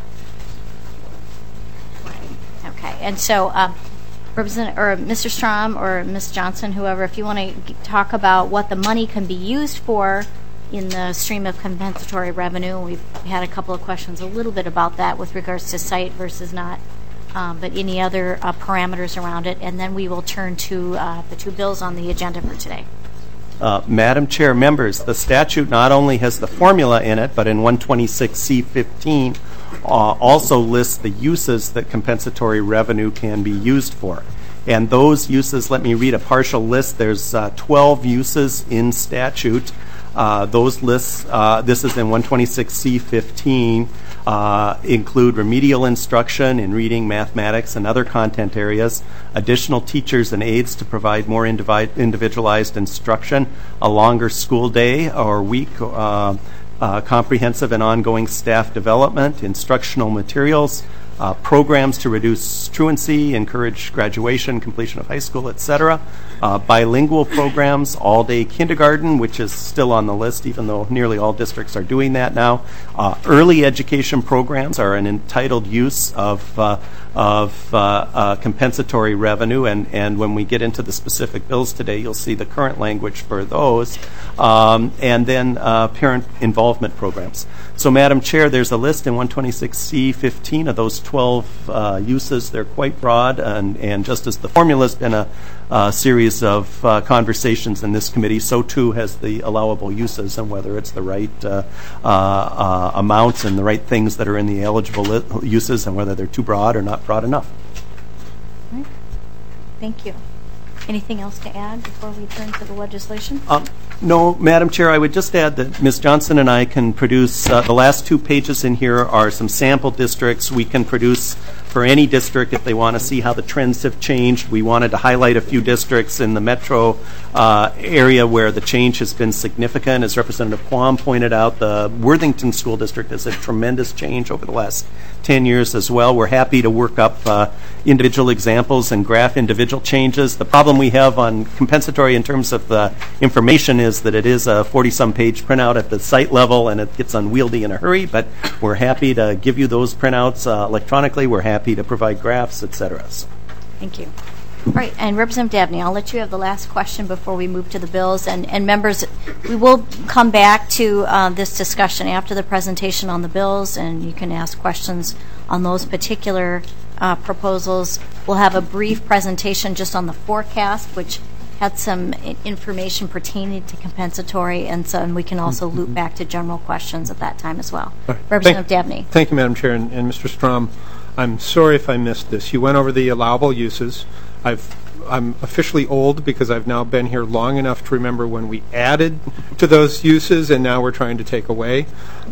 Okay, and so um, Representative or Mister Strom or Miz Johnson, whoever, if you want to talk about what the money can be used for in the stream of compensatory revenue. We've had a couple of questions a little bit about that with regards to site versus not, um, but any other uh, parameters around it. And then we will turn to uh, the two bills on the agenda for today. Uh, Madam Chair, members, the statute not only has the formula in it, but in one twenty-six C fifteen uh, also lists the uses that compensatory revenue can be used for. And those uses, let me read a partial list. There's uh, twelve uses in statute. Uh, those lists, uh, this is in one twenty-six C fifteen, uh, include remedial instruction in reading, mathematics, and other content areas, additional teachers and aides to provide more indivi- individualized instruction, a longer school day or week, uh, uh, comprehensive and ongoing staff development, instructional materials, Uh, programs to reduce truancy, encourage graduation, completion of high school, et cetera. Uh, bilingual programs, all-day kindergarten, which is still on the list, even though nearly all districts are doing that now. Uh, early education programs are an entitled use of uh, of uh, uh, compensatory revenue, and, and when we get into the specific bills today, you'll see the current language for those. Um, and then uh, parent involvement programs. So, Madam Chair, there's a list in one twenty-six C fifteen of those twelve uh, uses. They're quite broad, and, and just as the formula's been a, a series of uh, conversations in this committee, so too has the allowable uses and whether it's the right uh, uh, uh, amounts and the right things that are in the eligible li- uses and whether they're too broad or not broad enough. All right. Thank you. Anything else to add before we turn to the legislation? Um, no, Madam Chair, I would just add that Miz Johnson and I can produce, uh, the last two pages in here are some sample districts we can produce for any district if they want to see how the trends have changed. We wanted to highlight a few districts in the metro uh, area where the change has been significant. As Representative Quam pointed out, the Worthington School District has a tremendous change over the last ten years as well. We're happy to work up uh, individual examples and graph individual changes. The problem we have on compensatory in terms of the information is that it is a forty-some page printout at the site level and it gets unwieldy in a hurry, but we're happy to give you those printouts uh, electronically. We're happy to provide graphs, et cetera. So. Thank you. All right, and Representative Dabney, I'll let you have the last question before we move to the bills. And, and members, we will come back to uh, this discussion after the presentation on the bills, and you can ask questions on those particular uh, proposals. We'll have a brief presentation just on the forecast, which had some information pertaining to compensatory, and so and we can also loop back to general questions at that time as well. Right. Representative Thank, Dabney. Thank you, Madam Chair. And, and Mister Strom, I'm sorry if I missed this. You went over the allowable uses. I've, I'm officially old because I've now been here long enough to remember when we added to those uses and now we're trying to take away.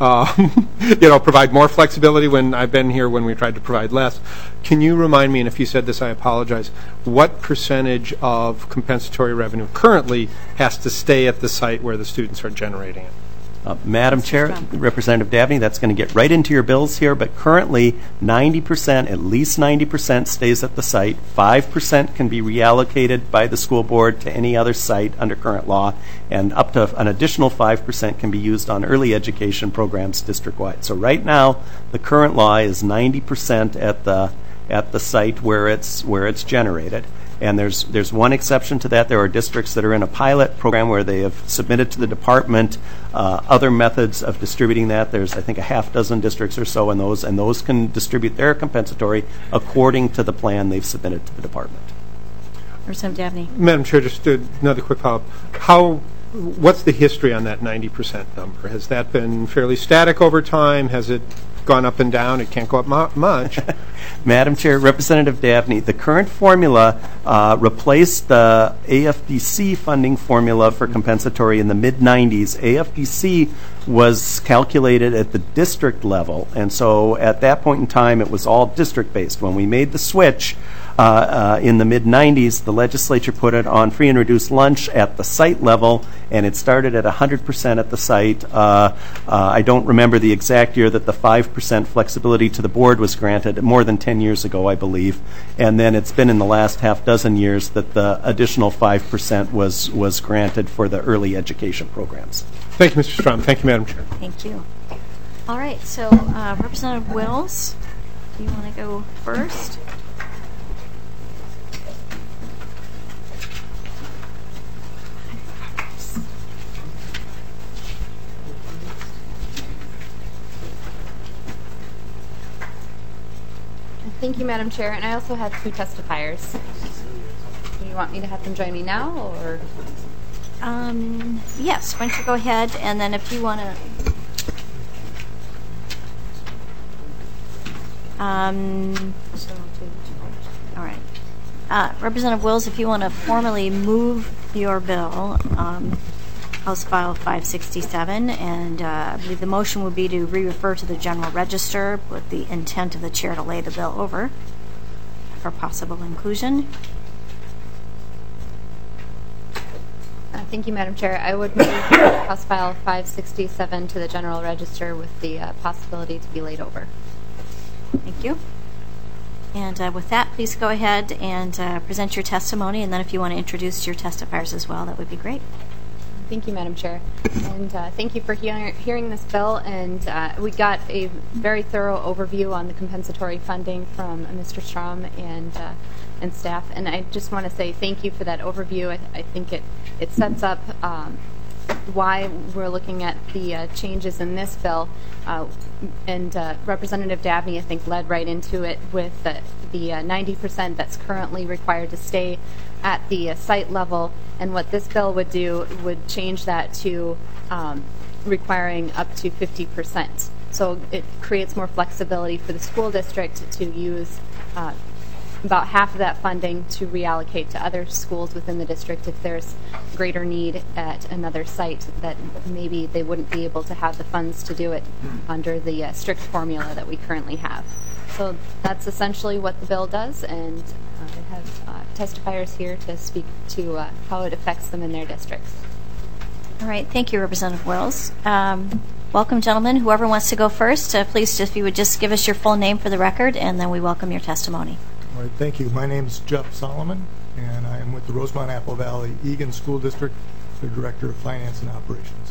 Um, you know, provide more flexibility when I've been here when we tried to provide less. Can you remind me, and if you said this, I apologize, what percentage of compensatory revenue currently has to stay at the site where the students are generating it? Uh, Madam Chair, Representative Dabney, that's going to get right into your bills here, but currently ninety percent, at least ninety percent stays at the site. five percent can be reallocated by the school board to any other site under current law, and up to an additional five percent can be used on early education programs district-wide. So right now, the current law is ninety percent at the at the site where it's where it's generated. And there's there's one exception to that. There are districts that are in a pilot program where they have submitted to the department uh, other methods of distributing that. There's, I think, a half dozen districts or so in those, and those can distribute their compensatory according to the plan they've submitted to the department. Representative Dabney. Madam Chair, just another quick follow-up. How, what's the history on that ninety percent number? Has that been fairly static over time? Has it gone up and down. It can't go up mu- much. Madam Chair, Representative Dabney, the current formula uh, replaced the A F D C funding formula for compensatory in the mid nineties. A F D C was calculated at the district level, and so at that point in time, it was all district-based. When we made the switch uh, uh, in the mid nineties, the legislature put it on free and reduced lunch at the site level, and it started at one hundred percent at the site. Uh, uh, I don't remember the exact year that the five percent flexibility to the board was granted, more than ten years ago, I believe. And then it's been in the last half dozen years that the additional five percent was, was granted for the early education programs. Thank you, Mister Strom. Thank you, Madam Chair. Thank you. All right, so uh, Representative Wills, do you want to go first? Thank you, Madam Chair. And I also have two testifiers. Do you want me to have them join me now, or? Um, yes, why don't you go ahead, and then if you want to... Um, all right. Uh, Representative Wills, if you want to formally move your bill, um, House File five sixty-seven, and uh, I believe the motion would be to re-refer to the General Register with the intent of the chair to lay the bill over for possible inclusion. Uh, thank you, Madam Chair. I would move House File five sixty-seven to the General Register with the uh, possibility to be laid over. Thank you. And uh, with that, please go ahead and uh, present your testimony, and then if you want to introduce your testifiers as well, that would be great. Thank you, Madam Chair. And uh, thank you for hear- hearing this bill. And uh, we got a very thorough overview on the compensatory funding from uh, Mister Strom and uh, and staff. And I just want to say thank you for that overview. I, th- I think it, it sets up um, why we're looking at the uh, changes in this bill. Uh, and uh, Representative Dabney, I think, led right into it with the, the uh, ninety percent that's currently required to stay at the uh, site level, and what this bill would do would change that to um, requiring up to fifty percent. So it creates more flexibility for the school district to use uh, about half of that funding to reallocate to other schools within the district if there's greater need at another site that maybe they wouldn't be able to have the funds to do it under the uh, strict formula that we currently have. So that's essentially what the bill does, and uh, I have uh, testifiers here to speak to uh, how it affects them in their districts. All right, thank you, Representative Wills. Um, welcome, gentlemen. Whoever wants to go first, uh, please, if you would just give us your full name for the record, and then we welcome your testimony. All right, thank you. My name is Jeff Solomon, and I am with the Rosemont Apple Valley Egan School District, the Director of Finance and Operations.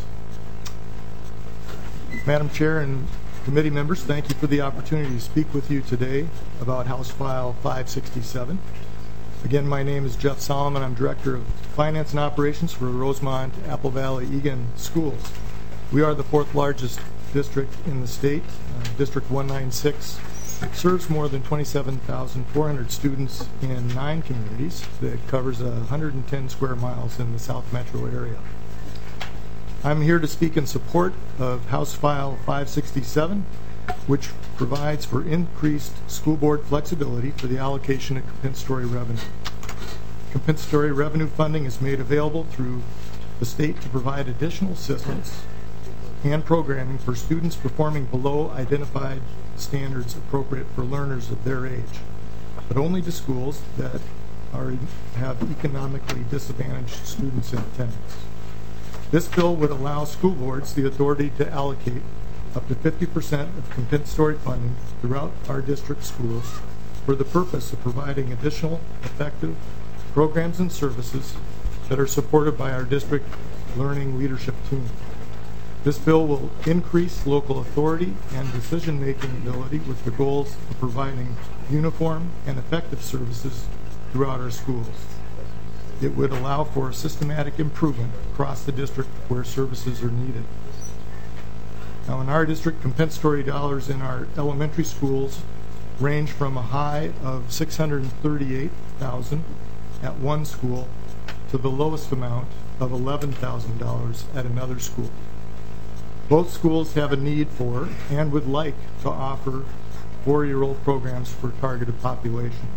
Madam Chair and committee members, thank you for the opportunity to speak with you today about House File five sixty-seven. Again, my name is Jeff Solomon. I'm Director of Finance and Operations for Rosemont Apple Valley Egan Schools. We are the fourth largest district in the state. Uh, District one ninety-six serves more than twenty-seven thousand four hundred students in nine communities. That covers one hundred ten square miles in the South Metro area. I'm here to speak in support of House File five sixty-seven, which provides for increased school board flexibility for the allocation of compensatory revenue. Compensatory revenue funding is made available through the state to provide additional assistance and programming for students performing below identified standards appropriate for learners of their age, but only to schools that are have economically disadvantaged students in attendance. This bill would allow school boards the authority to allocate up to fifty percent of compensatory funding throughout our district schools for the purpose of providing additional effective programs and services that are supported by our district learning leadership team. This bill will increase local authority and decision-making ability with the goals of providing uniform and effective services throughout our schools. It would allow for systematic improvement across the district where services are needed. Now, in our district, compensatory dollars in our elementary schools range from a high of six hundred thirty-eight thousand dollars at one school to the lowest amount of eleven thousand dollars at another school. Both schools have a need for and would like to offer four-year-old programs for targeted population.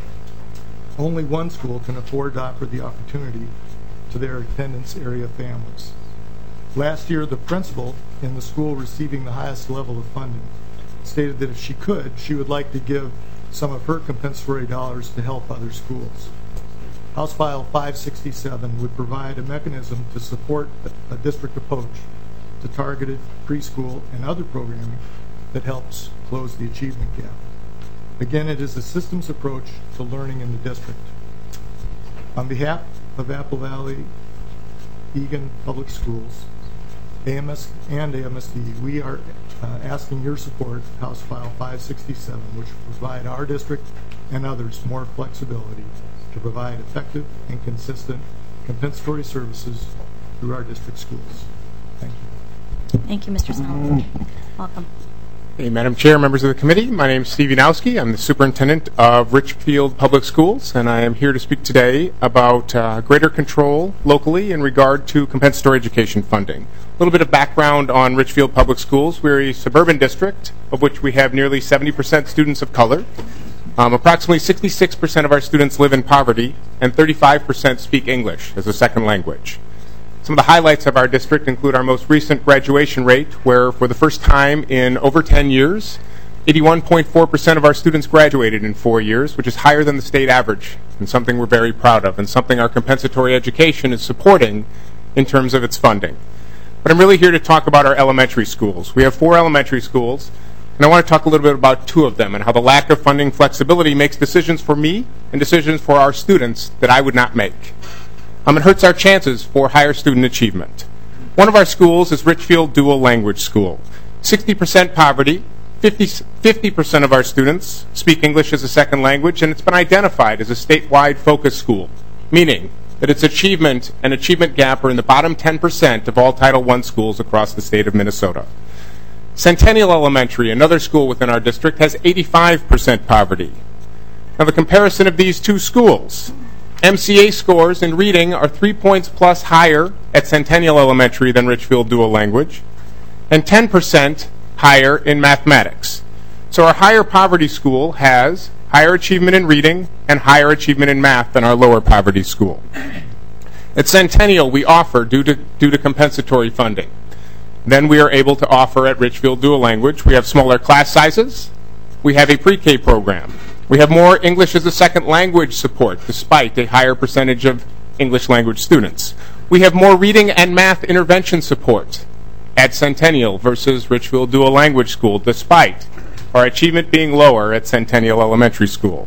Only one school can afford to offer the opportunity to their attendance area families. Last year, the principal in the school receiving the highest level of funding stated that if she could, she would like to give some of her compensatory dollars to help other schools. House File five sixty-seven would provide a mechanism to support a district approach to targeted preschool and other programming that helps close the achievement gap. Again, it is a systems approach to learning in the district. On behalf of Apple Valley Eagan Public Schools, A M S and A M S D, we are uh, asking your support of House File five sixty-seven, which will provide our district and others more flexibility to provide effective and consistent compensatory services through our district schools. Thank you. Thank you, Mister Solomon. Welcome. Hey, Madam Chair, members of the committee, my name is Steve Yanowski. I'm the superintendent of Richfield Public Schools, and I am here to speak today about uh, greater control locally in regard to compensatory education funding. A little bit of background on Richfield Public Schools. We're a suburban district of which we have nearly seventy percent students of color. Um, approximately sixty-six percent of our students live in poverty, and thirty-five percent speak English as a second language. Some of the highlights of our district include our most recent graduation rate, where for the first time in over ten years, eighty-one point four percent of our students graduated in four years, which is higher than the state average, and something we're very proud of, and something our compensatory education is supporting in terms of its funding. But I'm really here to talk about our elementary schools. We have four elementary schools, and I want to talk a little bit about two of them and how the lack of funding flexibility makes decisions for me and decisions for our students that I would not make. Um, it hurts our chances for higher student achievement. One of our schools is Richfield Dual Language School. sixty percent poverty, fifty percent of our students speak English as a second language, and it's been identified as a statewide focus school, meaning that its achievement and achievement gap are in the bottom ten percent of all Title one schools across the state of Minnesota. Centennial Elementary, another school within our district, has eighty-five percent poverty. Now, the comparison of these two schools, M C A scores in reading are three points plus higher at Centennial Elementary than Richfield Dual Language, and ten percent higher in mathematics. So our higher poverty school has higher achievement in reading and higher achievement in math than our lower poverty school. At Centennial, we offer, due to, due to compensatory funding, then we are able to offer at Richfield Dual Language. We have smaller class sizes. We have a pre-K program. We have more English as a second language support, despite a higher percentage of English language students. We have more reading and math intervention support at Centennial versus Richfield Dual Language School, despite our achievement being lower at Centennial Elementary School.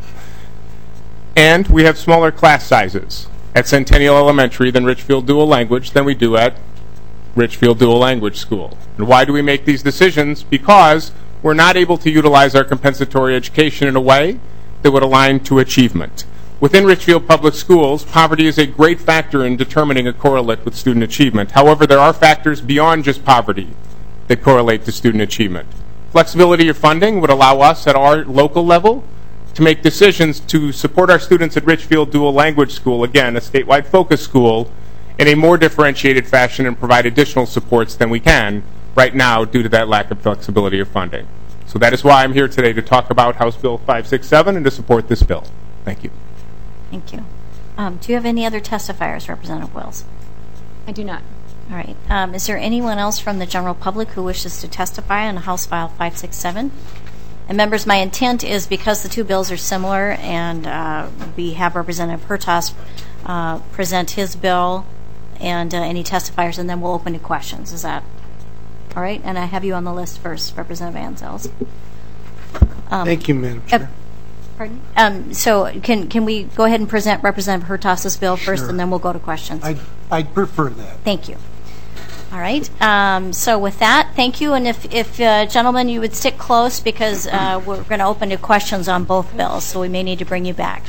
And we have smaller class sizes at Centennial Elementary than Richfield Dual Language than we do at Richfield Dual Language School. And why do we make these decisions? Because we're not able to utilize our compensatory education in a way that would align to achievement. Within Richfield Public Schools, poverty is a great factor in determining a correlate with student achievement. However, there are factors beyond just poverty that correlate to student achievement. Flexibility of funding would allow us at our local level to make decisions to support our students at Richfield Dual Language School, again, a statewide focus school, in a more differentiated fashion and provide additional supports than we can right now due to that lack of flexibility of funding. So that is why I'm here today to talk about House Bill five sixty-seven and to support this bill. Thank you. Thank you. Um, do you have any other testifiers, Representative Wills? I do not. All right. Um, is there anyone else from the general public who wishes to testify on House File five sixty-seven? And members, my intent is, because the two bills are similar and uh, we have Representative Hertaus uh, present his bill and uh, any testifiers, and then we'll open to questions. Is that all right? And I have you on the list first, Representative Anzels. Um, Thank you, Madam Chair. Uh, pardon? Um, so can can we go ahead and present Representative Hertaus's bill first, Sure. and then we'll go to questions? I'd, I'd prefer that. Thank you. All right. Um, so with that, thank you. And if, if uh, gentlemen, you would stick close, because uh, we're going to open to questions on both bills, so we may need to bring you back.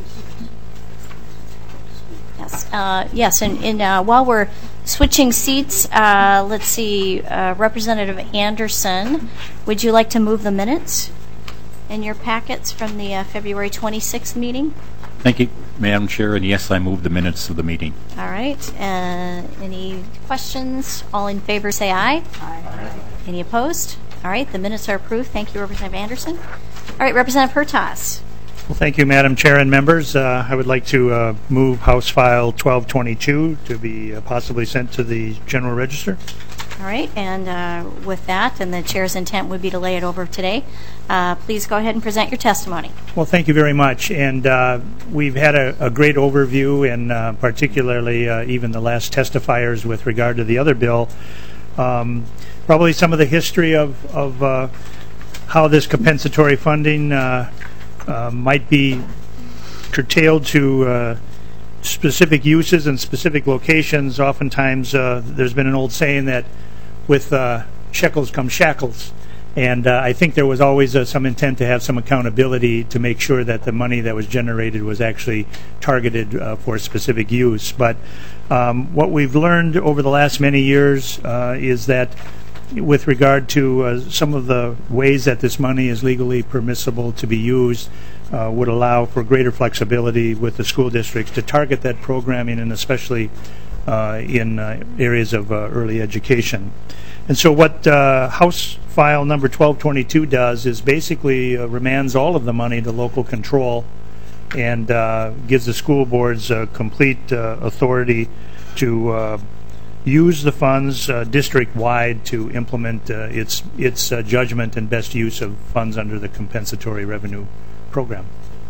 Yes. Uh, yes. And, and uh, while we're switching seats, uh, let's see, uh, Representative Anderson, would you like to move the minutes in your packets from the uh, February twenty-sixth meeting? Thank you, Madam Chair, and yes, I move the minutes of the meeting. All right. Uh, any questions? All in favor say aye. Aye. Any opposed? All right. The minutes are approved. Thank you, Representative Anderson. All right, Representative Hertas. Well, thank you, Madam Chair and members. Uh, I would like to uh, move House File twelve twenty-two to be uh, possibly sent to the General Register. All right, and uh, with that, and the chair's intent would be to lay it over today. Uh, please go ahead and present your testimony. Well, thank you very much. And uh, we've had a, a great overview, and uh, particularly uh, even the last testifiers with regard to the other bill. Um, probably some of the history of, of uh, how this compensatory funding uh, uh, might be curtailed to uh, specific uses and specific locations. Oftentimes, uh, there's been an old saying that with uh, shekels come shackles. And uh, I think there was always uh, some intent to have some accountability to make sure that the money that was generated was actually targeted uh, for specific use. But um, what we've learned over the last many years uh, is that with regard to uh, some of the ways that this money is legally permissible to be used uh, would allow for greater flexibility with the school districts to target that programming, and especially uh, in uh, areas of uh, early education. And so what uh, House File number twelve twenty-two does is basically uh, remands all of the money to local control and uh, gives the school boards uh, complete uh, authority to uh, use the funds uh, district-wide to implement uh, its its uh, judgment and best use of funds under the compensatory revenue program.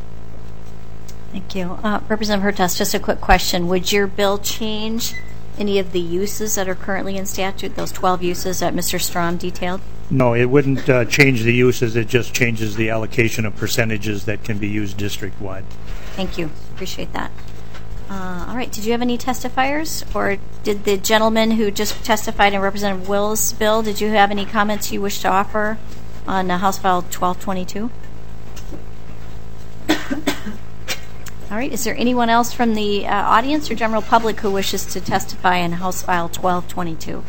Thank you. Uh, Representative Hertas, just a quick question. Would your bill change any of the uses that are currently in statute, those twelve uses that Mister Strom detailed? No, it wouldn't uh, change the uses. It just changes the allocation of percentages that can be used district-wide. Thank you. Appreciate that. Uh, all right. Did you have any testifiers? Or did the gentleman who just testified in Representative Wills' bill, did you have any comments you wish to offer on uh, House File twelve twenty-two? All right. Is there anyone else from the uh, audience or general public who wishes to testify in House File twelve twenty-two?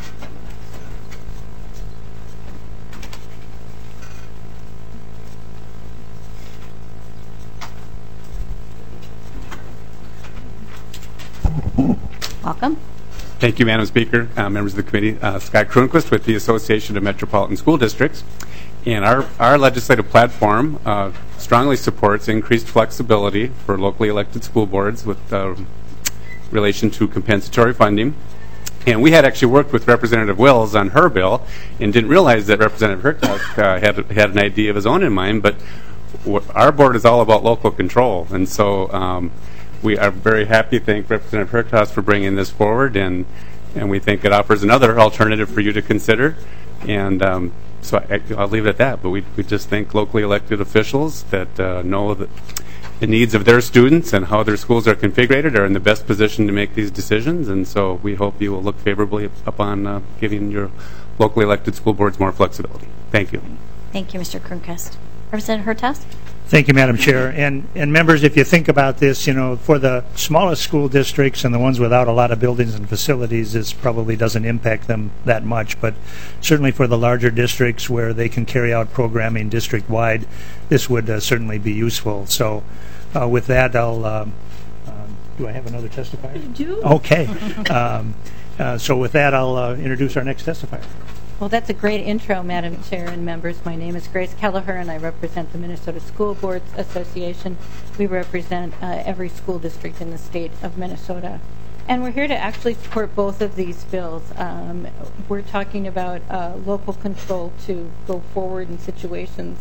Welcome. Thank you, Madam Speaker, uh, members of the committee. Uh, Scott Kronquist with the Association of Metropolitan School Districts. And our, our legislative platform uh, strongly supports increased flexibility for locally elected school boards with uh, relation to compensatory funding. And we had actually worked with Representative Wills on her bill and didn't realize that Representative Hertas uh, had, had an idea of his own in mind. But w- our board is all about local control. And so um, we are very happy to thank Representative Hertas for bringing this forward. And, and we think it offers another alternative for you to consider. And um, so I, I'll leave it at that. But we, we just thank locally elected officials that uh, know that the needs of their students and how their schools are configured are in the best position to make these decisions. And so we hope you will look favorably upon uh, giving your locally elected school boards more flexibility. Thank you. Thank you, Mister Kronquist. Representative Hertas? Thank you, Madam Chair. And, and members, if you think about this, you know, for the smallest school districts and the ones without a lot of buildings and facilities, this probably doesn't impact them that much. But certainly for the larger districts where they can carry out programming district-wide, this would uh, certainly be useful. So uh, with that, I'll, um, uh, do I have another testifier? You do. Okay. um, uh, so with that, I'll uh, introduce our next testifier. Well, that's a great intro, Madam Chair and members. My name is Grace Kelleher, and I represent the Minnesota School Boards Association. We represent uh, every school district in the state of Minnesota. And we're here to actually support both of these bills. Um, we're talking about uh, local control to go forward in situations.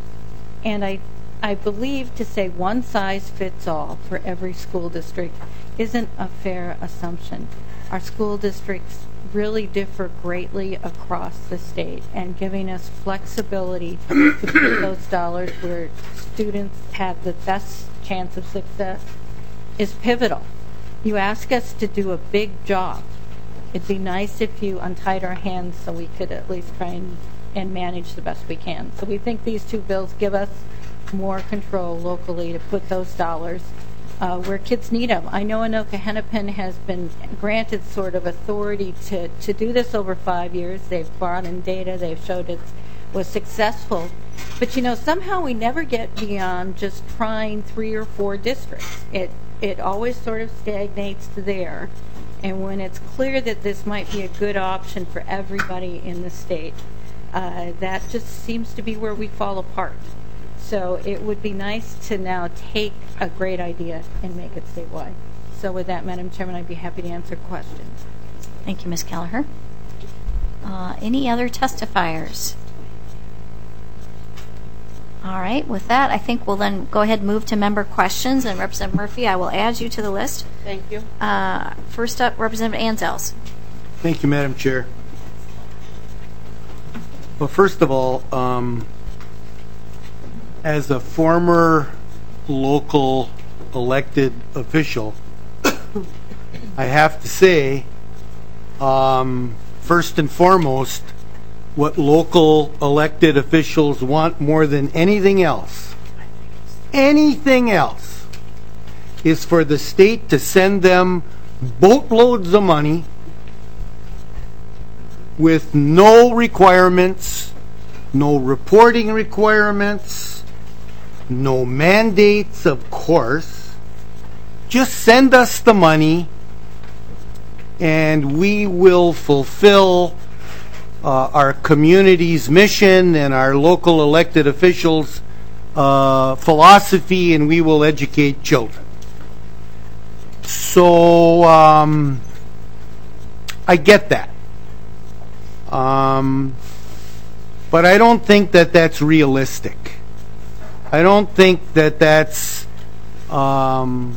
And I, I believe to say one size fits all for every school district isn't a fair assumption. Our school districts really differ greatly across the state, and giving us flexibility to put those dollars where students have the best chance of success is pivotal. You ask us to do a big job. It'd be nice if you untied our hands so we could at least try and, and manage the best we can. So we think these two bills give us more control locally to put those dollars Uh, where kids need them. I know Anoka Hennepin has been granted sort of authority to, to do this over five years. They've brought in data. They've showed it was successful But, you know, somehow we never get beyond just trying three or four districts. It, it always sort of stagnates there. And when it's clear that this might be a good option for everybody in the state, uh, that just seems to be where we fall apart. So it would be nice to now take a great idea and make it statewide. So with that, Madam Chairman, I'd be happy to answer questions. Thank you, Miz Kelleher. Uh, any other testifiers? All right, with that, I think we'll then go ahead and move to member questions. And Representative Murphy, I will add you to the list. Thank you. Uh, first up, Representative Anzels. Thank you, Madam Chair. Well, first of all, um, as a former local elected official, I have to say, um, first and foremost, what local elected officials want more than anything else, anything else, is for the state to send them boatloads of money with no requirements, no reporting requirements, no mandates, of course. Just send us the money and we will fulfill Uh, our community's mission and our local elected officials' uh, philosophy, and we will educate children. So um, I get that. Um, but I don't think that that's realistic. I don't think that that's um,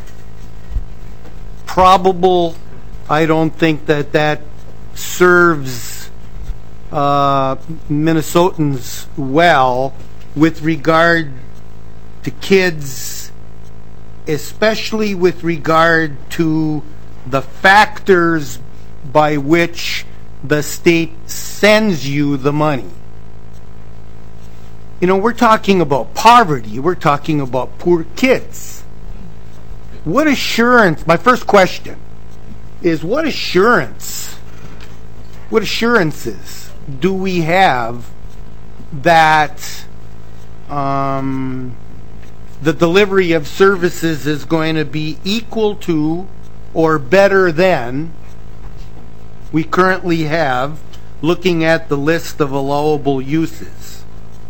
probable. I don't think that that serves Uh, Minnesotans well with regard to kids, especially with regard to the factors by which the state sends you the money. You know, we're talking about poverty. We're talking about poor kids. What assurance, my first question is what assurance, what assurances do we have that um, the delivery of services is going to be equal to or better than we currently have, looking at the list of allowable uses?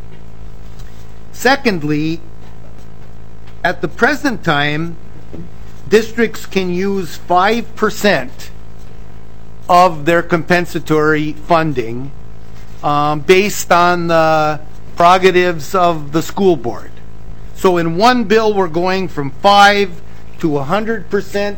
Secondly, at the present time, districts can use five percent of their compensatory funding Um, based on the prerogatives of the school board. So in one bill, we're going from five to one hundred percent.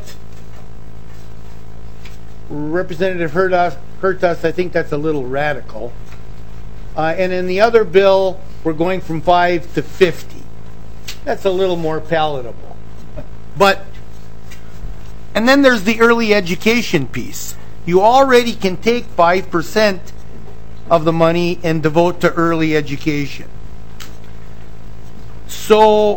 Representative Hurtas, Hurtas, I think that's a little radical. Uh, and in the other bill, we're going from five to fifty. That's a little more palatable. But, and then there's the early education piece. You already can take five percent of the money and devote to early education. So,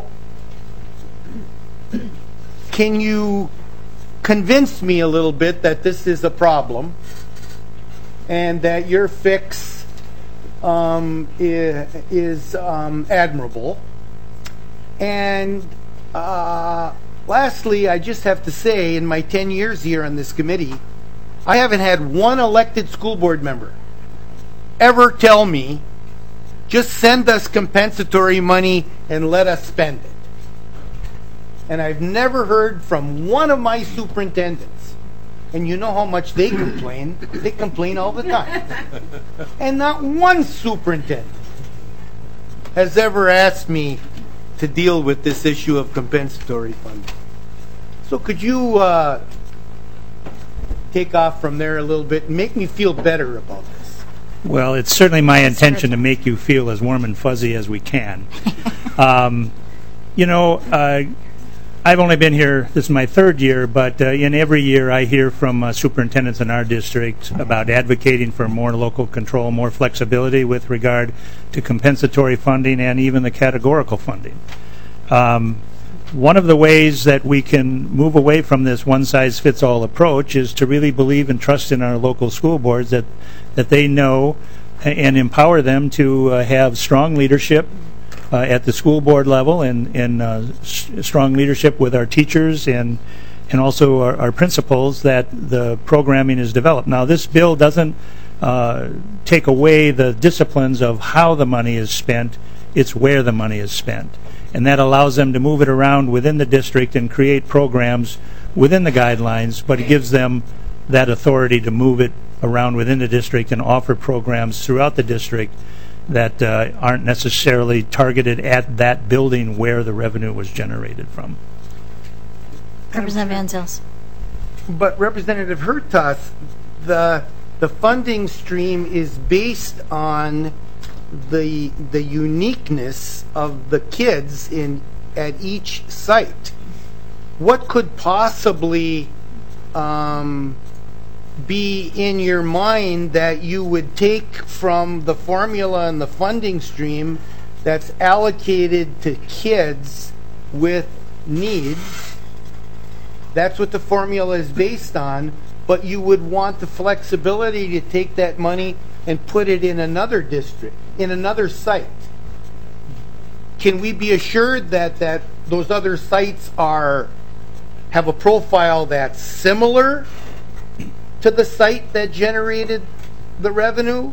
can you convince me a little bit that this is a problem and that your fix um, is, is um, admirable? And uh, lastly, I just have to say, in my ten years here on this committee, I haven't had one elected school board member ever tell me, just send us compensatory money and let us spend it. And I've never heard from one of my superintendents, and you know how much they complain, they complain all the time. And not one superintendent has ever asked me to deal with this issue of compensatory funding. So could you uh, take off from there a little bit and make me feel better about this? Well, it's certainly my intention to make you feel as warm and fuzzy as we can. um, you know, uh, I've only been here, this is my third year, but uh, in every year I hear from uh, superintendents in our district about advocating for more local control, more flexibility with regard to compensatory funding and even the categorical funding. Um, one of the ways that we can move away from this one-size-fits-all approach is to really believe and trust in our local school boards that, that they know and empower them to uh, have strong leadership uh, at the school board level and, and uh, s- strong leadership with our teachers and and also our, our principals that the programming is developed. Now, this bill doesn't uh, take away the disciplines of how the money is spent, it's where the money is spent. And that allows them to move it around within the district and create programs within the guidelines, but it gives them that authority to move it around within the district and offer programs throughout the district that uh, aren't necessarily targeted at that building where the revenue was generated from. Representative Van Zils. But Representative Hertas, the the funding stream is based on the the uniqueness of the kids in at each site. What could possibly um, be in your mind that you would take from the formula and the funding stream that's allocated to kids with needs? That's what the formula is based on, but you would want the flexibility to take that money and put it in another district, in another site. Can we be assured that, that those other sites are have a profile that's similar to the site that generated the revenue?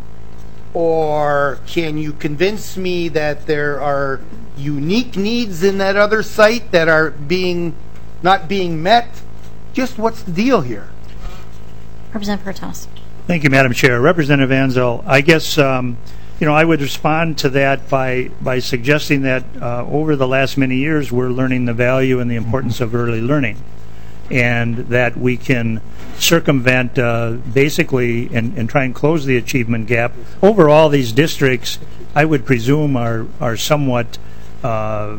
Or can you convince me that there are unique needs in that other site that are being not being met? Just what's the deal here? Representative Hertas. Thank you, Madam Chair. Representative Anzel, I guess um, you know I would respond to that by by suggesting that uh, over the last many years we're learning the value and the importance of early learning, and that we can circumvent uh, basically and, and try and close the achievement gap. Overall, these districts, I would presume, are are somewhat uh,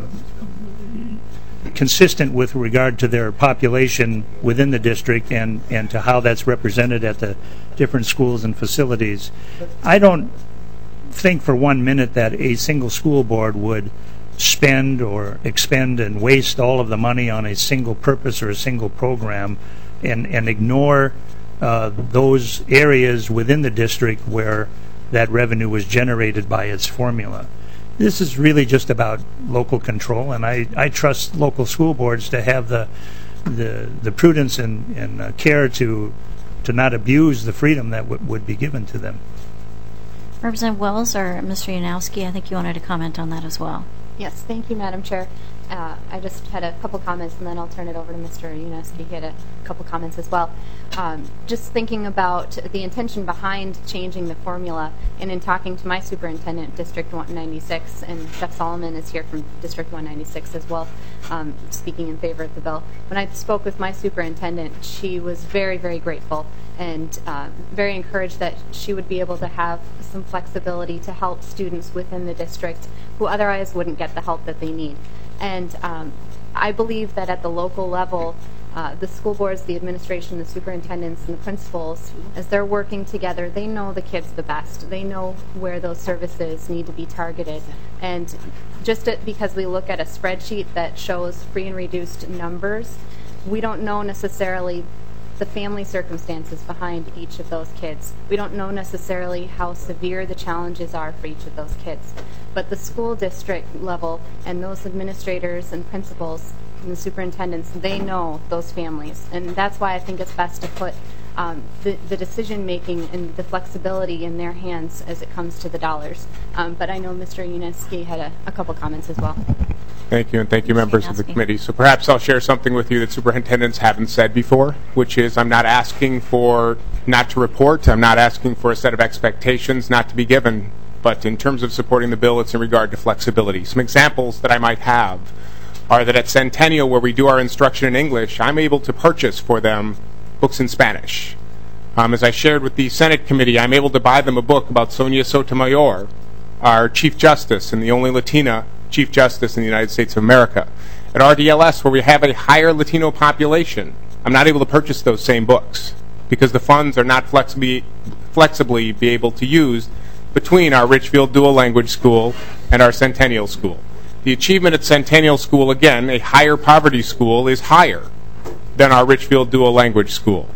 consistent with regard to their population within the district and, and to how that's represented at the different schools and facilities. I don't think for one minute that a single school board would spend or expend and waste all of the money on a single purpose or a single program and, and ignore uh, those areas within the district where that revenue was generated by its formula. This is really just about local control, and I, I trust local school boards to have the the, the prudence and, and uh, care to to not abuse the freedom that w- would be given to them. Representative Wells or Mister Yanowski, I think you wanted to comment on that as well. Yes, thank you, Madam Chair. Uh, I just had a couple comments, and then I'll turn it over to Mister Yanowski. He had a couple comments as well. Um, just thinking about the intention behind changing the formula, and in talking to my superintendent, District one ninety-six, and Jeff Solomon is here from District one ninety-six as well, um, speaking in favor of the bill. When I spoke with my superintendent, she was very, very grateful and uh, very encouraged that she would be able to have some flexibility to help students within the district who otherwise wouldn't get the help that they need. And um, I believe that at the local level, uh, the school boards, the administration, the superintendents, and the principals, as they're working together, they know the kids the best. They know where those services need to be targeted. And just it, because we look at a spreadsheet that shows free and reduced numbers, we don't know necessarily the family circumstances behind each of those kids. We don't know necessarily how severe the challenges are for each of those kids. But the school district level and those administrators and principals and the superintendents, they know those families. And that's why I think it's best to put um, the, the decision-making and the flexibility in their hands as it comes to the dollars. Um, but I know Mister Yanowski had a, a couple comments as well. Thank you, and thank you, members of the committee. So perhaps I'll share something with you that superintendents haven't said before, which is I'm not asking for not to report. I'm not asking for a set of expectations not to be given. But in terms of supporting the bill, it's in regard to flexibility. Some examples that I might have are that at Centennial, where we do our instruction in English, I'm able to purchase for them books in Spanish. Um, as I shared with the Senate committee, I'm able to buy them a book about Sonia Sotomayor, our Chief Justice and the only Latina Chief Justice in the United States of America. At R D L S, where we have a higher Latino population, I'm not able to purchase those same books because the funds are not flexibly, flexibly be able to use between our Richfield Dual Language School and our Centennial School. The achievement at Centennial School, again, a higher poverty school, is higher than our Richfield Dual Language School.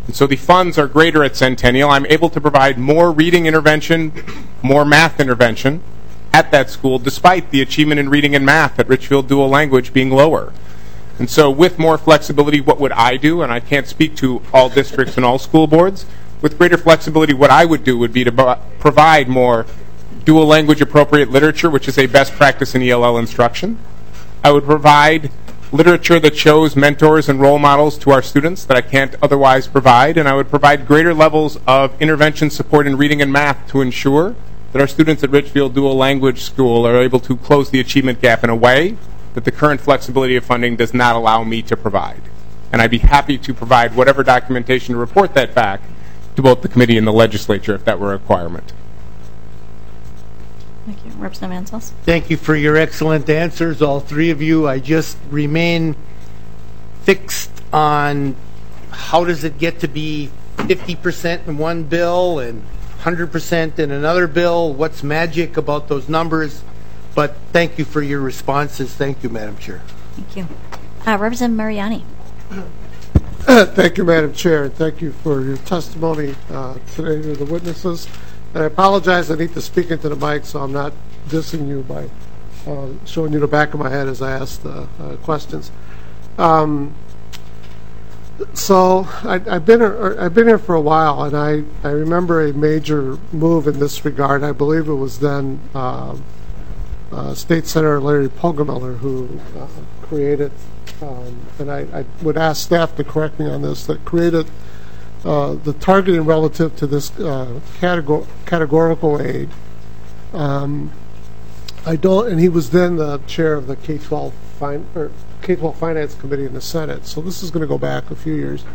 And so the funds are greater at Centennial. I'm able to provide more reading intervention, more math intervention at that school, despite the achievement in reading and math at Richfield Dual Language being lower. And so with more flexibility, what would I do? And I can't speak to all districts and all school boards. With greater flexibility, what I would do would be to bo- provide more dual language appropriate literature, which is a best practice in E L L instruction. I would provide literature that shows mentors and role models to our students that I can't otherwise provide, and I would provide greater levels of intervention support in reading and math to ensure that our students at Richfield Dual Language School are able to close the achievement gap in a way that the current flexibility of funding does not allow me to provide. And I'd be happy to provide whatever documentation to report that back to both the committee and the legislature if that were a requirement. Thank you. Representative Mansell. Thank you for your excellent answers, all three of you. I just remain fixed on how does it get to be fifty percent in one bill and one hundred percent in another bill? What's magic about those numbers? But thank you for your responses. Thank you, Madam Chair. Thank you. Uh, Representative Mariani. Thank you, Madam Chair, and thank you for your testimony uh, today to the witnesses. And I apologize, I need to speak into the mic, so I'm not dissing you by uh, showing you the back of my head as I ask uh, uh, questions. Um, so I, I've been here, I've been here for a while, and I, I remember a major move in this regard. I believe it was then uh, uh, State Senator Larry Poggemiller who uh, created, um, and I, I would ask staff to correct me on this, that created uh, the targeting relative to this uh, categor- categorical aid. Um, I don't, and he was then the chair of the K twelve fin- or K twelve Finance Committee in the Senate. So this is going to go back a few years,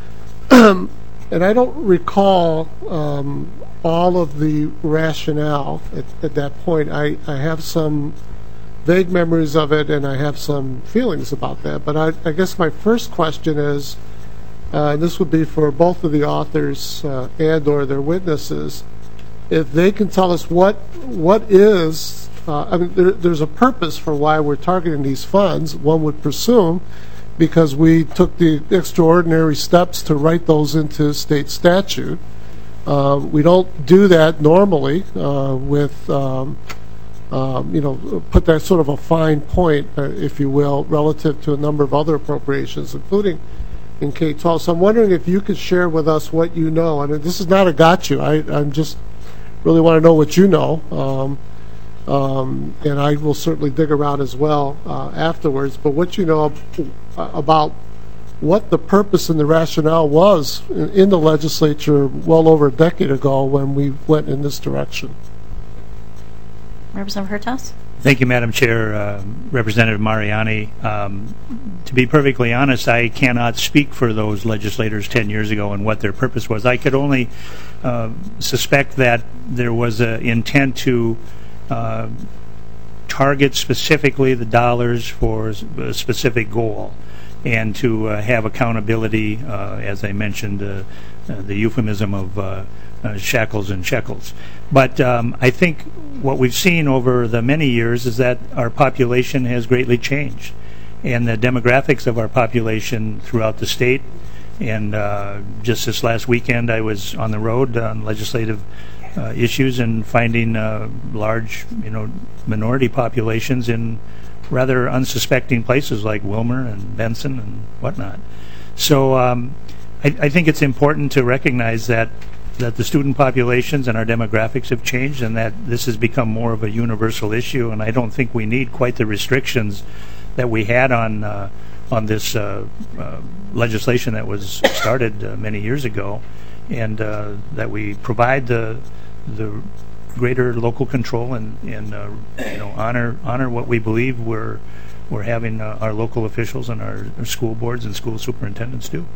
and I don't recall um, all of the rationale at, at that point. I, I have some vague memories of it, and I have some feelings about that. But I, I guess my first question is, uh, and this would be for both of the authors uh, and or their witnesses, if they can tell us what what is, uh, I mean, there, there's a purpose for why we're targeting these funds, one would presume, because we took the extraordinary steps to write those into state statute. Uh, we don't do that normally uh, with, um, um, you know, put that sort of a fine point, uh, if you will, relative to a number of other appropriations, including in K twelve. So I'm wondering if you could share with us what you know. I mean, this is not a got you. I, I'm just really want to know what you know. Um, um, and I will certainly dig around as well uh, afterwards. But what you know about what the purpose and the rationale was in, in the legislature well over a decade ago when we went in this direction. Representative Hertaus. Thank you, Madam Chair. Uh, Representative Mariani. Um, to be perfectly honest, I cannot speak for those legislators ten years ago and what their purpose was. I could only uh, suspect that there was an intent to uh, target specifically the dollars for a specific goal and to uh, have accountability, uh, as I mentioned, uh, uh, the euphemism of uh, uh, shackles and shekels. But um, I think what we've seen over the many years is that our population has greatly changed, and the demographics of our population throughout the state. And uh, just this last weekend, I was on the road on legislative uh, issues and finding uh, large, you know, minority populations in rather unsuspecting places like Wilmer and Benson and whatnot. So um, I, I think it's important to recognize that that the student populations and our demographics have changed, and that this has become more of a universal issue. And I don't think we need quite the restrictions that we had on uh, on this uh, uh, legislation that was started uh, many years ago, and uh, that we provide the the greater local control and, and uh, you know, honor honor what we believe we're we're having uh, our local officials and our, our school boards and school superintendents do.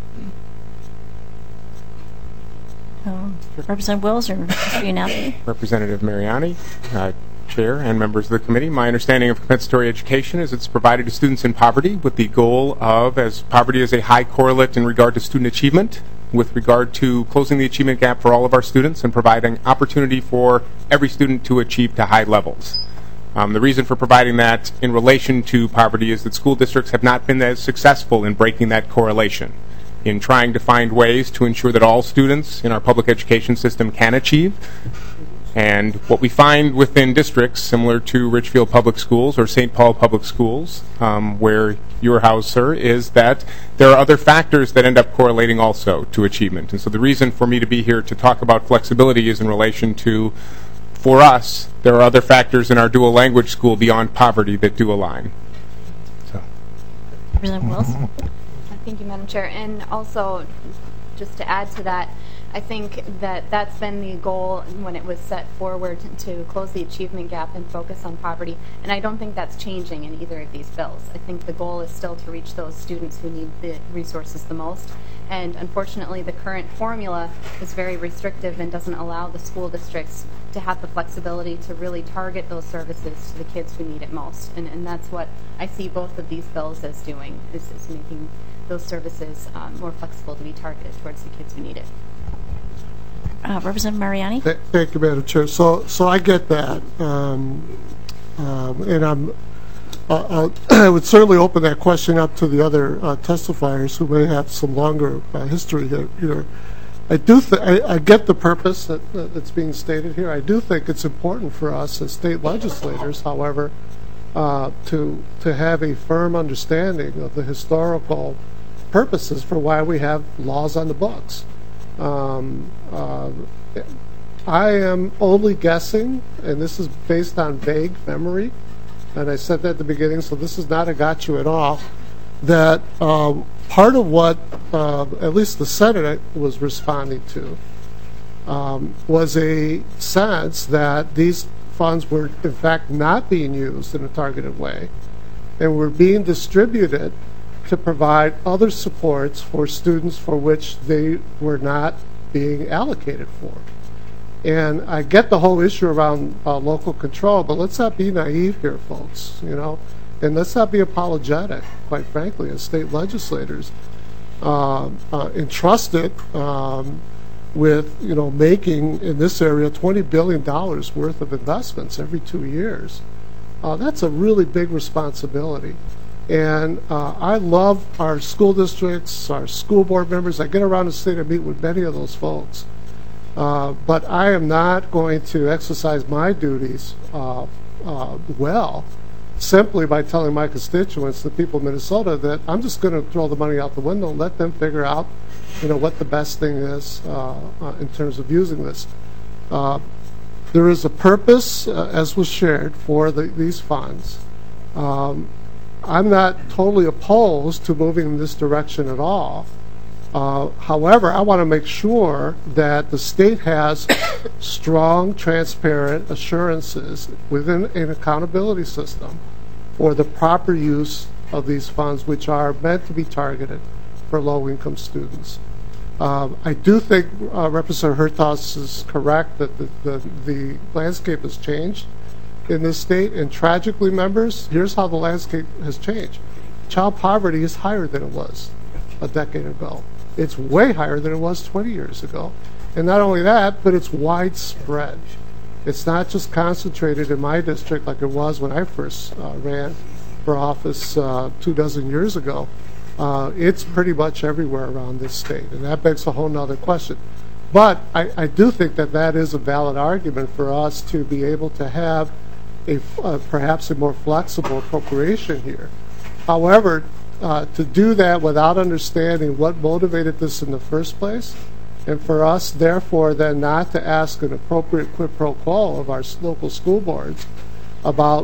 Um, Representative Wills or Mister Yanowski? Representative Mariani, uh, Chair, and members of the committee. My understanding of compensatory education is it's provided to students in poverty with the goal of, as poverty is a high correlate in regard to student achievement, with regard to closing the achievement gap for all of our students and providing opportunity for every student to achieve to high levels. Um, the reason for providing that in relation to poverty is that school districts have not been as successful in breaking that correlation. in trying to find ways to ensure that all students in our public education system can achieve. And what we find within districts similar to Richfield Public Schools or Saint Paul Public Schools, um, where you're housed, sir, is that there are other factors that end up correlating also to achievement. And so the reason for me to be here to talk about flexibility is in relation to, for us, there are other factors in our dual language school beyond poverty that do align. So. Representative Wills. Thank you, Madam Chair. And also, just to add to that, I think that that's been the goal when it was set forward to close the achievement gap and focus on poverty. And I don't think that's changing in either of these bills. I think the goal is still to reach those students who need the resources the most. And unfortunately, the current formula is very restrictive and doesn't allow the school districts to have the flexibility to really target those services to the kids who need it most. And, and that's what I see both of these bills as doing, is, is making those services um, more flexible to be targeted towards the kids who need it. Uh, Representative Mariani. Th- Thank you, Madam Chair. So, so I get that, um, um, and I'm. Uh, I would certainly open that question up to the other uh, testifiers who may have some longer uh, history here. here. I do. Th- I, I get the purpose that, uh, that's being stated here. I do think it's important for us as state legislators, however, uh, to to have a firm understanding of the historical purposes for why we have laws on the books. Um, uh, I am only guessing, and this is based on vague memory, and I said that at the beginning, so this is not a got you at all, that um, part of what uh, at least the Senate was responding to um, was a sense that these funds were in fact not being used in a targeted way and were being distributed to provide other supports for students for which they were not being allocated for. And I get the whole issue around uh, local control, but let's not be naive here, folks, you know, and let's not be apologetic, quite frankly, as state legislators, uh, uh, entrusted um, with, you know, making in this area twenty billion dollars worth of investments every two years. Uh, that's a really big responsibility. And uh, I love our school districts, our school board members. I get around the state and meet with many of those folks. Uh, but I am not going to exercise my duties uh, uh, well simply by telling my constituents, the people of Minnesota, that I'm just going to throw the money out the window and let them figure out, you know, what the best thing is uh, uh, in terms of using this. Uh, there is a purpose, uh, as was shared, for the, these funds. Um, I'm not totally opposed to moving in this direction at all. Uh, however, I want to make sure that the state has strong, transparent assurances within an accountability system for the proper use of these funds, which are meant to be targeted for low-income students. Um, I do think uh, Representative Hertaus is correct that the, the, the landscape has changed in this state, and tragically, members, here's how the landscape has changed. Child poverty is higher than it was a decade ago. It's way higher than it was twenty years ago. And not only that, but it's widespread. It's not just concentrated in my district like it was when I first uh, ran for office uh, two dozen years ago. Uh, it's pretty much everywhere around this state, and that begs a whole nother question. But I, I do think that that is a valid argument for us to be able to have a, uh, perhaps a more flexible appropriation here. However, uh, to do that without understanding what motivated this in the first place, and for us, therefore, then not to ask an appropriate quid pro quo of our local school boards about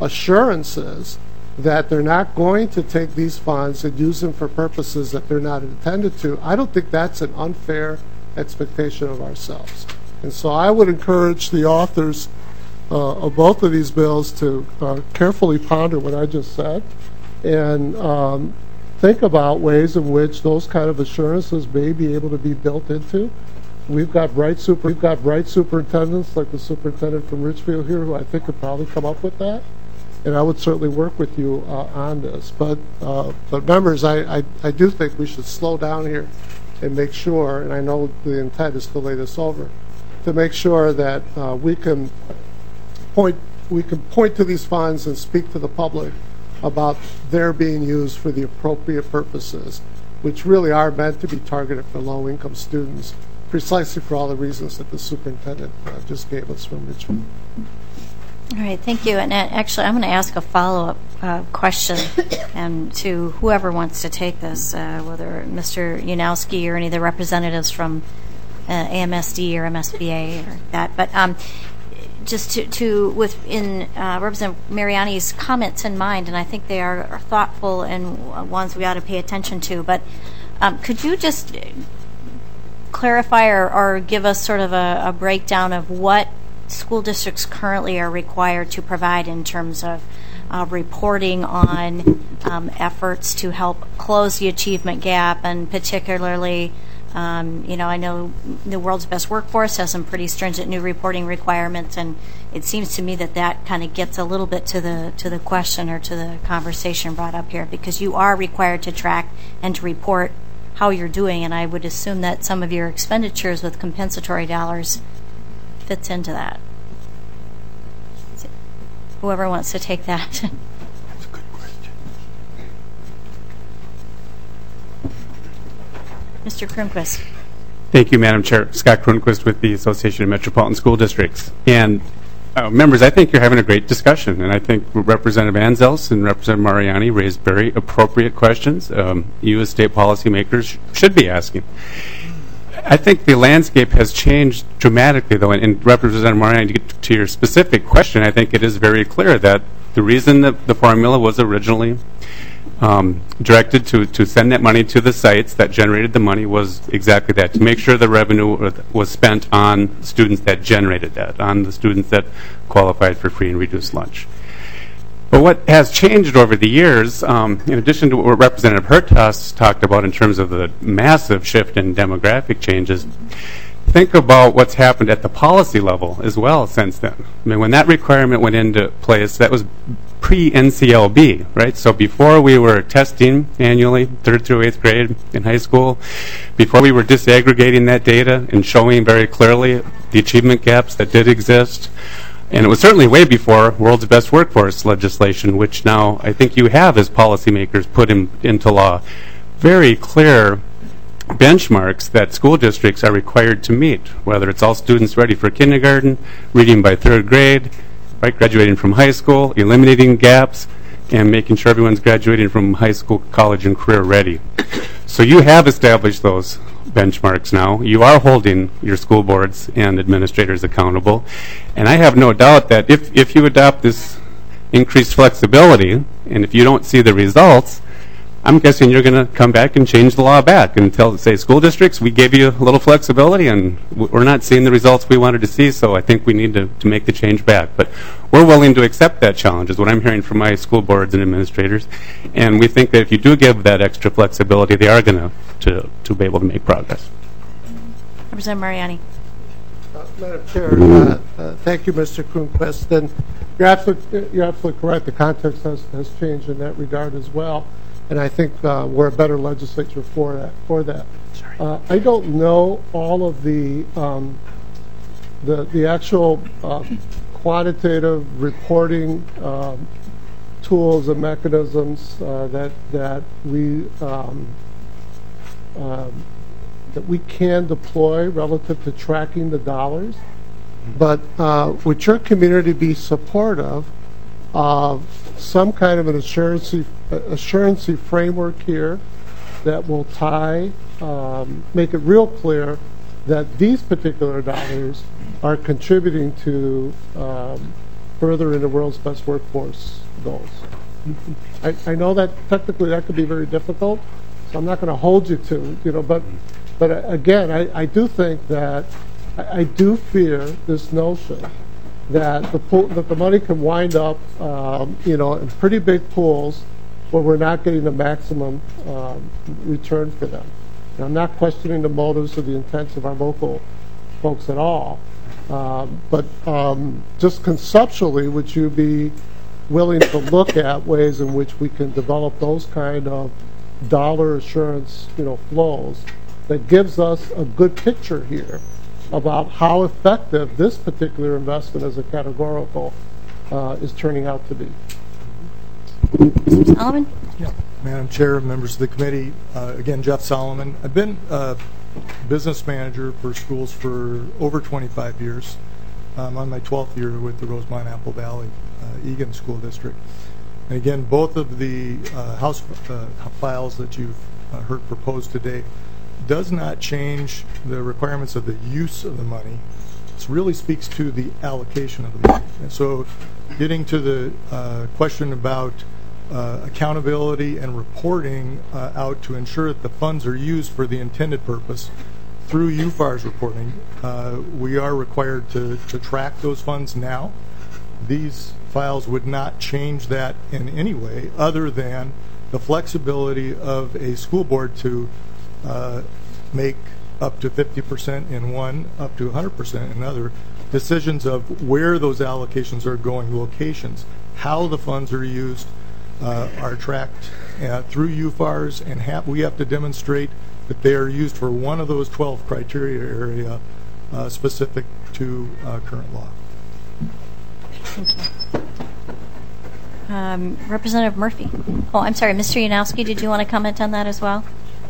assurances that they're not going to take these funds and use them for purposes that they're not intended to, I don't think that's an unfair expectation of ourselves. And so I would encourage the authors uh, of both of these bills to uh, carefully ponder what I just said and um, think about ways in which those kind of assurances may be able to be built into. We've got bright super, we've got bright superintendents like the superintendent from Richfield here, who I think could probably come up with that. And I would certainly work with you uh, on this. But uh, but members, I, I I do think we should slow down here and make sure, and I know the intent is to lay this over, to make sure that uh, we can point we can point to these funds and speak to the public about their being used for the appropriate purposes which really are meant to be targeted for low-income students, precisely for all the reasons that the superintendent uh, just gave us from Richmond. All right, thank you. And uh, actually, I'm going to ask a follow-up uh, question um, to whoever wants to take this, uh, whether Mister Yanowski or any of the representatives from uh, A M S D or M S B A or that. But um, just to, to within uh, Representative Mariani's comments in mind, and I think they are, are thoughtful and ones we ought to pay attention to. But um, could you just clarify or, or give us sort of a, a breakdown of what school districts currently are required to provide in terms of uh, reporting on um, efforts to help close the achievement gap, and particularly, um, you know, I know the World's Best Workforce has some pretty stringent new reporting requirements, and it seems to me that that kind of gets a little bit to the to the question or to the conversation brought up here, because you are required to track and to report how you're doing, and I would assume that some of your expenditures with compensatory dollars fits into that. Whoever wants to take that. That's a good question. Mister Cronquist. Thank you, Madam Chair. Scott Cronquist with the Association of Metropolitan School Districts. And uh, members, I think you're having a great discussion, and I think Representative Anzels and Representative Mariani raised very appropriate questions um, you as state policymakers should be asking. I think the landscape has changed dramatically, though, and, and Representative Mariani, to get to your specific question, I think it is very clear that the reason that the formula was originally um, directed to, to send that money to the sites that generated the money was exactly that, to make sure the revenue was spent on students that generated that, on the students that qualified for free and reduced lunch. But what has changed over the years, um, in addition to what Representative Hertas talked about in terms of the massive shift in demographic changes, think about what's happened at the policy level as well since then. I mean, when that requirement went into place, that was pre-N C L B, right? So before we were testing annually, third through eighth grade in high school, before we were disaggregating that data and showing very clearly the achievement gaps that did exist, and it was certainly way before World's Best Workforce legislation, which now I think you have as policymakers put in, into law very clear benchmarks that school districts are required to meet, whether it's all students ready for kindergarten, reading by third grade, right, graduating from high school, eliminating gaps, and making sure everyone's graduating from high school, college, and career ready. So you have established those benchmarks now. You are holding your school boards and administrators accountable. And I have no doubt that if, if you adopt this increased flexibility, and if you don't see the results, I'm guessing you're going to come back and change the law back and tell, say, school districts, we gave you a little flexibility and we're not seeing the results we wanted to see, so I think we need to, to make the change back. But we're willing to accept that challenge, is what I'm hearing from my school boards and administrators. And we think that if you do give that extra flexibility, they are going to, to be able to make progress. Representative Mariani. Uh, Madam Chair, uh, uh, thank you, Mister Cronquist. And you're absolutely, you're absolutely correct. The context has, has changed in that regard as well. And I think uh, we're a better legislature for that. For that, uh, I don't know all of the um, the the actual uh, quantitative reporting um, tools and mechanisms uh, that that we um, um, that we can deploy relative to tracking the dollars. But uh, would your community be supportive of some kind of an assurance assurance framework here that will tie, um, make it real clear that these particular dollars are contributing to um, furthering the World's Best Workforce goals? I, I know that technically that could be very difficult, so I'm not going to hold you to, you know, but but again, I, I do think that I, I do fear this notion that the pool, that the money can wind up, um, you know, in pretty big pools where we're not getting the maximum um, return for them. And I'm not questioning the motives or the intents of our local folks at all, um, but um, just conceptually, would you be willing to look at ways in which we can develop those kind of dollar assurance, you know, flows that gives us a good picture here about how effective this particular investment as a categorical uh, is turning out to be? Mister Solomon? Yeah. Madam Chair, members of the committee, uh, again, Jeff Solomon. I've been a business manager for schools for over twenty-five years. I'm on my twelfth year with the Rosemont Apple Valley uh, Egan School District. And again, both of the uh, House uh, files that you've uh, heard proposed today does not change the requirements of the use of the money. It really speaks to the allocation of the money. And so getting to the uh, question about uh, accountability and reporting uh, out to ensure that the funds are used for the intended purpose through U F A R's reporting, uh, we are required to, to track those funds now. These files would not change that in any way other than the flexibility of a school board to uh, make up to fifty percent in one, up to one hundred percent in another, decisions of where those allocations are going, locations, how the funds are used, uh, are tracked uh, through U F A Rs, and have, we have to demonstrate that they are used for one of those twelve criteria area uh, specific to uh, current law. Thank you. Um, Representative Murphy. Oh, I'm sorry, Mister Yanowski, did you want to comment on that as well?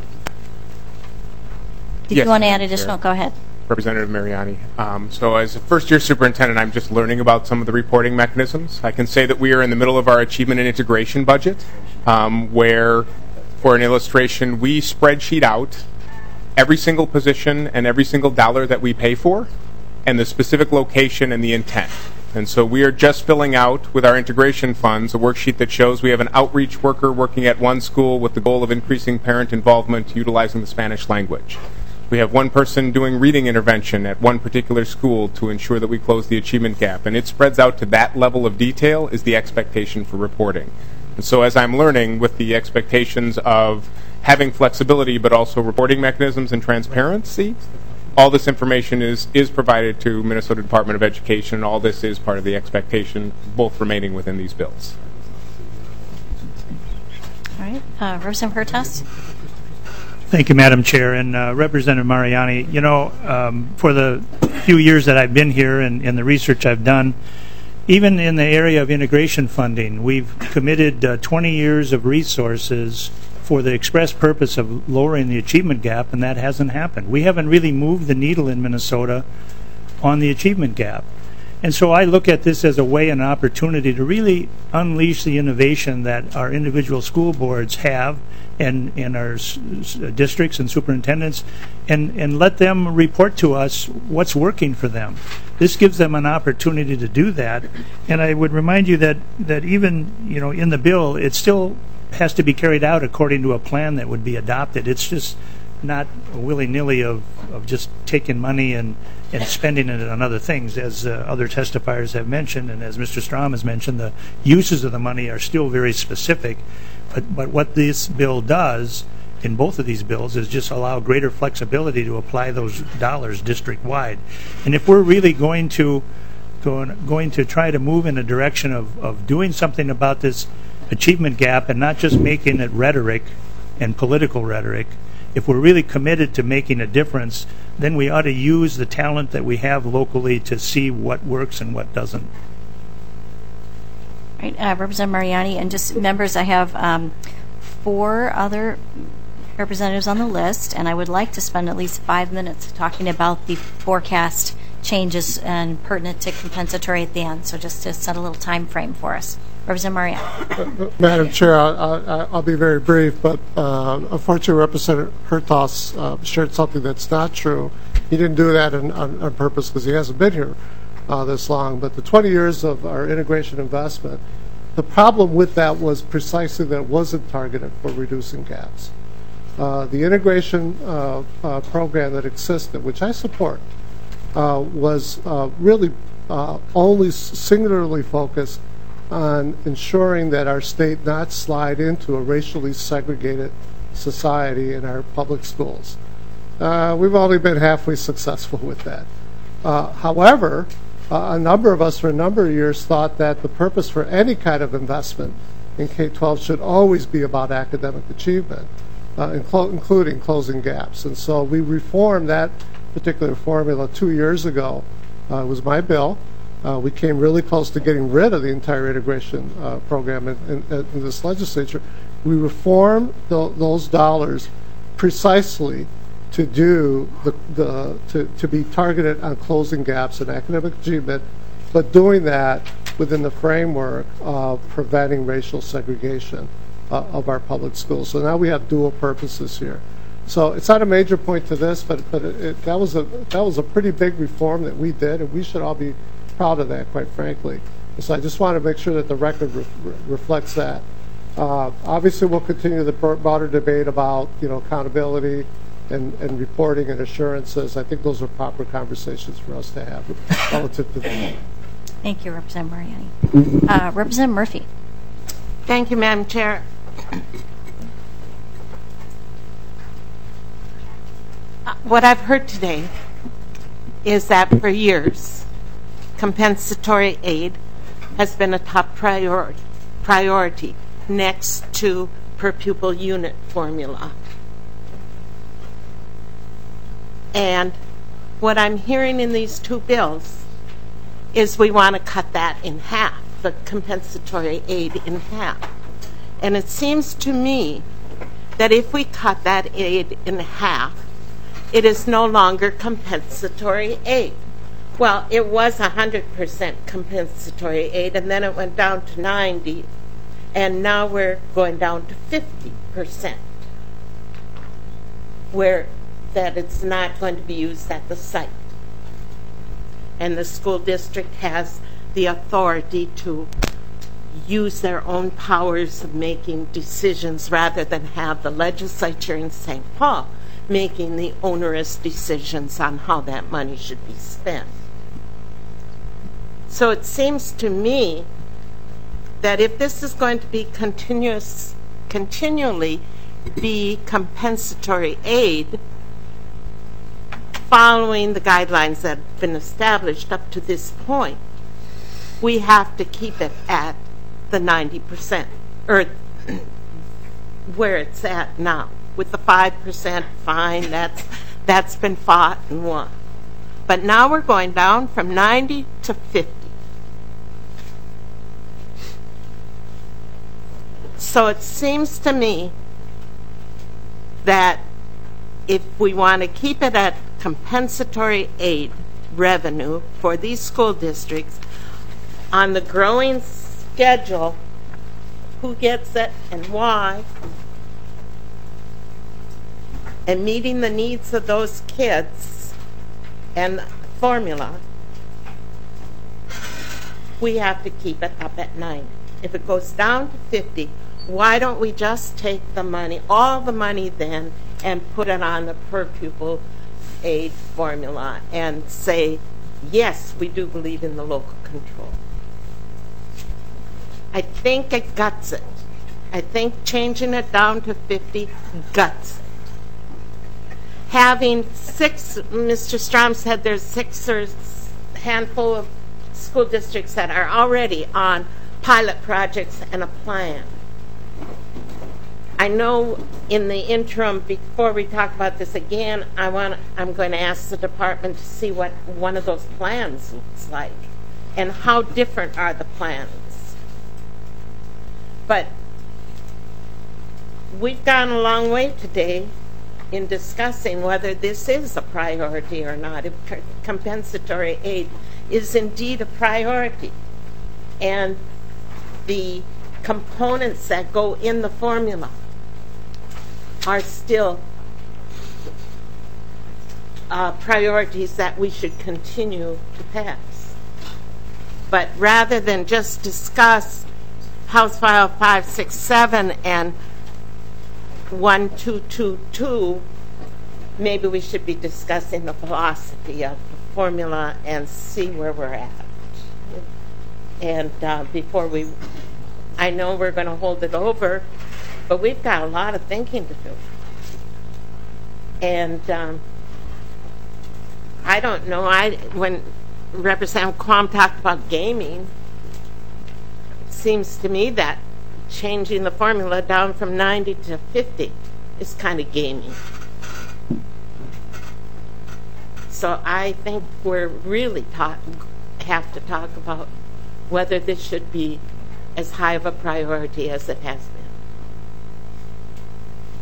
Did Yes, you want to add Madam additional? Chair. Go ahead. Representative Mariani. Um, so as a first-year superintendent, I'm just learning about some of the reporting mechanisms. I can say that we are in the middle of our achievement and integration budget, um, where, for an illustration, we spreadsheet out every single position and every single dollar that we pay for, and the specific location and the intent. And so we are just filling out, with our integration funds, a worksheet that shows we have an outreach worker working at one school with the goal of increasing parent involvement utilizing the Spanish language. We have one person doing reading intervention at one particular school to ensure that we close the achievement gap. And it spreads out to that level of detail is the expectation for reporting. And so as I'm learning with the expectations of having flexibility but also reporting mechanisms and transparency, all this information is, is provided to Minnesota Department of Education, and all this is part of the expectation, both remaining within these bills. All right. Uh, Representative Hertaus? Thank you, Madam Chair. And uh, Representative Mariani, you know, um, for the few years that I've been here and, and the research I've done, even in the area of integration funding, we've committed uh, twenty years of resources for the express purpose of lowering the achievement gap, and that hasn't happened. We haven't really moved the needle in Minnesota on the achievement gap. And so I look at this as a way and an opportunity to really unleash the innovation that our individual school boards have and, and our s- s- districts and superintendents, and, and let them report to us what's working for them. This gives them an opportunity to do that. And I would remind you that, that even, you know, in the bill, it still has to be carried out according to a plan that would be adopted. It's just not willy-nilly of, of just taking money and, and spending it on other things, as uh, other testifiers have mentioned, and as Mister Strom has mentioned, the uses of the money are still very specific. But, but what this bill does in both of these bills is just allow greater flexibility to apply those dollars district-wide. And if we're really going to going, going to try to move in a direction of, of doing something about this achievement gap and not just making it rhetoric and political rhetoric, if we're really committed to making a difference, then we ought to use the talent that we have locally to see what works and what doesn't. Right, uh, Representative Mariani, and just members, I have um, four other representatives on the list, and I would like to spend at least five minutes talking about the forecast changes and pertinent to compensatory at the end. So just to set a little time frame for us. Representative Mariani. Uh, Madam Chair, I, I, I'll be very brief, but uh, unfortunately Representative Hertaus uh, shared something that's not true. He didn't do that on, on, on purpose because he hasn't been here uh, this long. But the twenty years of our integration investment, the problem with that was precisely that it wasn't targeted for reducing gaps. Uh, the integration uh, uh, program that existed, which I support, uh, was uh, really uh, only singularly focused on ensuring that our state not slide into a racially segregated society in our public schools. Uh, we've only been halfway successful with that. Uh, however, uh, a number of us for a number of years thought that the purpose for any kind of investment in K twelve should always be about academic achievement, uh, inclo- including closing gaps. And so we reformed that particular formula two years ago. Uh, it was my bill. Uh, we came really close to getting rid of the entire integration uh, program in, in, in this legislature. we reform th- those dollars precisely to do the, the to, to be targeted on closing gaps in academic achievement, but doing that within the framework of preventing racial segregation uh, of our public schools. So now we have dual purposes here. So it's not a major point to this, but but it, it, that was a that was a pretty big reform that we did, and we should all be proud of that, quite frankly. So I just want to make sure that the record re- reflects that. Uh, obviously, we'll continue the broader debate about you know accountability and, and reporting and assurances. I think those are proper conversations for us to have relative to that. Thank you, Representative Mariani. Uh, Representative Murphy. Thank you, Madam Chair. What I've heard today is that for years, compensatory aid has been a top prior- priority next to per pupil unit formula. And what I'm hearing in these two bills is we want to cut that in half, the compensatory aid in half. And it seems to me that if we cut that aid in half, it is no longer compensatory aid. Well, it was one hundred percent compensatory aid, and then it went down to ninety, and now we're going down to fifty percent, where that it's not going to be used at the site. And the school district has the authority to use their own powers of making decisions rather than have the legislature in Saint Paul making the onerous decisions on how that money should be spent. So it seems to me that if this is going to be continuous, continually be compensatory aid, following the guidelines that have been established up to this point, we have to keep it at the ninety percent, or where it's at now. With the five percent fine, that's, that's been fought and won. But now we're going down from ninety to fifty. So it seems to me that if we want to keep it at compensatory aid revenue for these school districts, on the growing schedule, who gets it and why, and meeting the needs of those kids and formula, we have to keep it up at ninety. If it goes down to fifty, why don't we just take the money, all the money then, and put it on the per pupil aid formula and say, yes, we do believe in the local control. I think it guts it. I think changing it down to fifty guts it. Having six, Mister Strom said there's six or handful of school districts that are already on pilot projects and a plan. I know in the interim, before we talk about this again, I want, I'm going to ask the department to see what one of those plans looks like and how different are the plans. But we've gone a long way today in discussing whether this is a priority or not, if compensatory aid is indeed a priority. And the components that go in the formula are still uh, priorities that we should continue to pass. But rather than just discuss House File five sixty-seven and one two two two, maybe we should be discussing the philosophy of the formula and see where we're at. And uh, before we, I know we're going to hold it over, but we've got a lot of thinking to do. And um, I don't know, I when Representative Quam talked about gaming, it seems to me that changing the formula down from ninety to fifty is kind of gaming. So I think we're really talk, have to talk about whether this should be as high of a priority as it has been.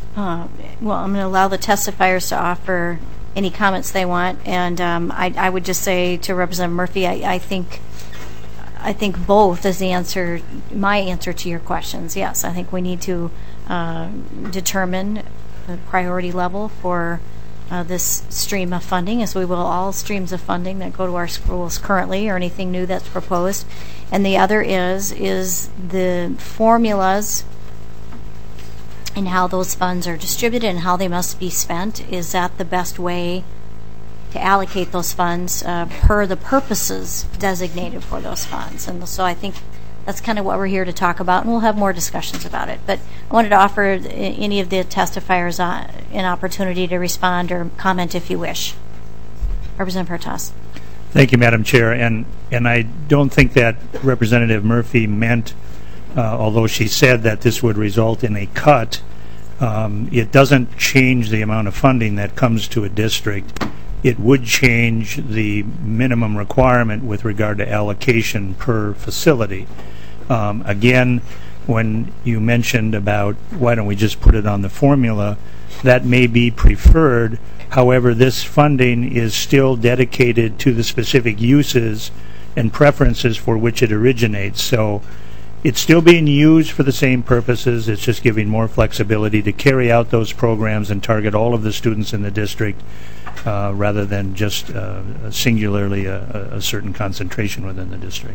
Uh, well, I'm going to allow the testifiers to offer any comments they want, and um, I, I would just say to Representative Murphy, I, I think I think both is the answer, my answer to your questions. Yes, I think we need to uh, determine the priority level for uh, this stream of funding, as we will all streams of funding that go to our schools currently or anything new that's proposed. And the other is is the formulas and how those funds are distributed and how they must be spent. Is that the best way to allocate those funds uh, per the purposes designated for those funds? And so I think that's kind of what we're here to talk about, and we'll have more discussions about it. But I wanted to offer any of the testifiers uh, an opportunity to respond or comment if you wish. Representative Hertaus. Thank you, Madam Chair. And, and I don't think that Representative Murphy meant, uh, although she said that this would result in a cut, um, it doesn't change the amount of funding that comes to a district. It would change the minimum requirement with regard to allocation per facility. Um, again, when you mentioned about why don't we just put it on the formula, that may be preferred. However, this funding is still dedicated to the specific uses and preferences for which it originates. So it's still being used for the same purposes. It's just giving more flexibility to carry out those programs and target all of the students in the district uh, rather than just uh, singularly a, a certain concentration within the district.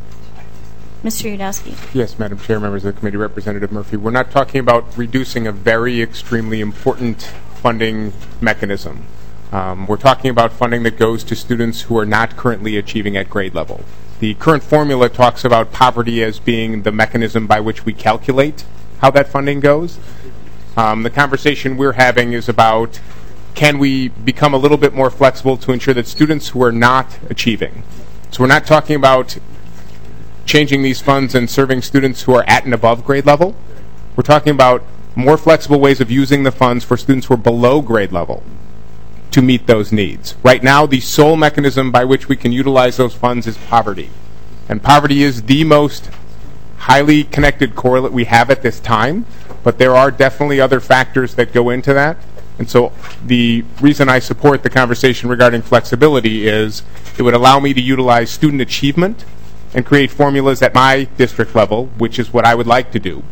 Mister Yudowski. Yes, Madam Chair, members of the committee, Representative Murphy. We're not talking about reducing a very extremely important funding mechanism. Um, we're talking about funding that goes to students who are not currently achieving at grade level. The current formula talks about poverty as being the mechanism by which we calculate how that funding goes. Um, the conversation we're having is about, can we become a little bit more flexible to ensure that students who are not achieving, so we're not talking about changing these funds and serving students who are at and above grade level. We're talking about more flexible ways of using the funds for students who are below grade level to meet those needs. Right now, the sole mechanism by which we can utilize those funds is poverty. And poverty is the most highly connected correlate we have at this time, but there are definitely other factors that go into that. And so the reason I support the conversation regarding flexibility is it would allow me to utilize student achievement and create formulas at my district level, which is what I would like to do,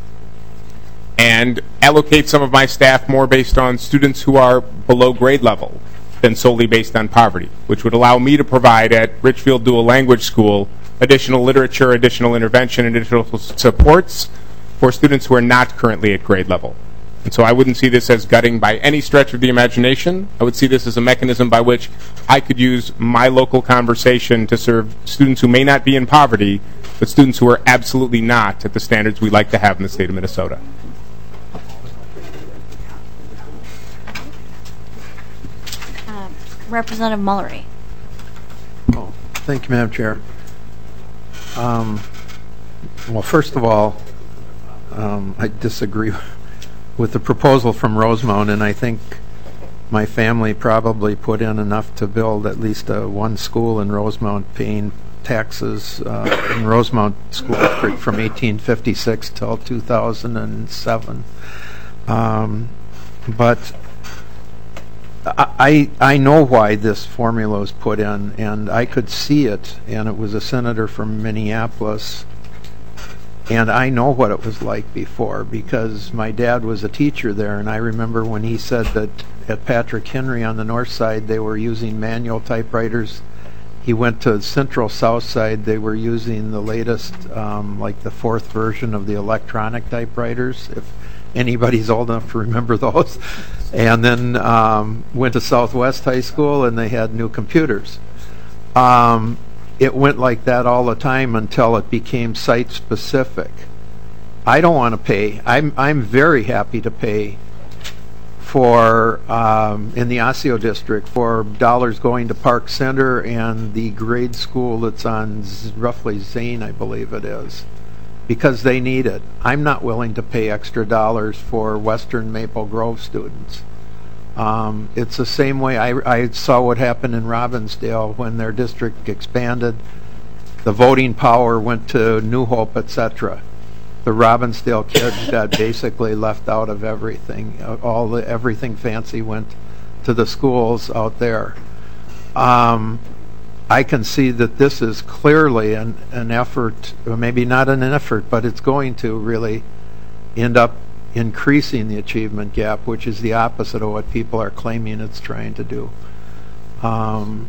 and allocate some of my staff more based on students who are below grade level than solely based on poverty, which would allow me to provide at Richfield Dual Language School additional literature, additional intervention, and additional supports for students who are not currently at grade level. And so I wouldn't see this as gutting by any stretch of the imagination. I would see this as a mechanism by which I could use my local conversation to serve students who may not be in poverty, but students who are absolutely not at the standards we like to have in the state of Minnesota. Uh, Representative Mullery. Oh, thank you, Madam Chair. Um, well, first of all, um, I disagree with the proposal from Rosemount, and I think my family probably put in enough to build at least a one school in Rosemount, paying taxes uh, in Rosemount School District from eighteen fifty-six till two thousand seven. Um, but I, I know why this formula was put in, and I could see it, and it was a senator from Minneapolis. And I know what it was like before because my dad was a teacher there, and I remember when he said that at Patrick Henry on the north side they were using manual typewriters. He went to Central South Side, they were using the latest, um, like the fourth version of the electronic typewriters, if anybody's old enough to remember those. And then um, went to Southwest High School and they had new computers. Um, It went like that all the time until it became site-specific. I don't want to pay. I'm I'm very happy to pay for um, in the Osseo district for dollars going to Park Center and the grade school that's on Z- roughly Zane, I believe it is, because they need it. I'm not willing to pay extra dollars for Western Maple Grove students. Um, it's the same way I, I saw what happened in Robbinsdale when their district expanded. The voting power went to New Hope, et cetera. the Robbinsdale kids got basically left out of everything. Uh, All the everything fancy went to the schools out there. Um, I can see that this is clearly an, an effort, or maybe not an effort, but it's going to really end up increasing the achievement gap, which is the opposite of what people are claiming it's trying to do. Um,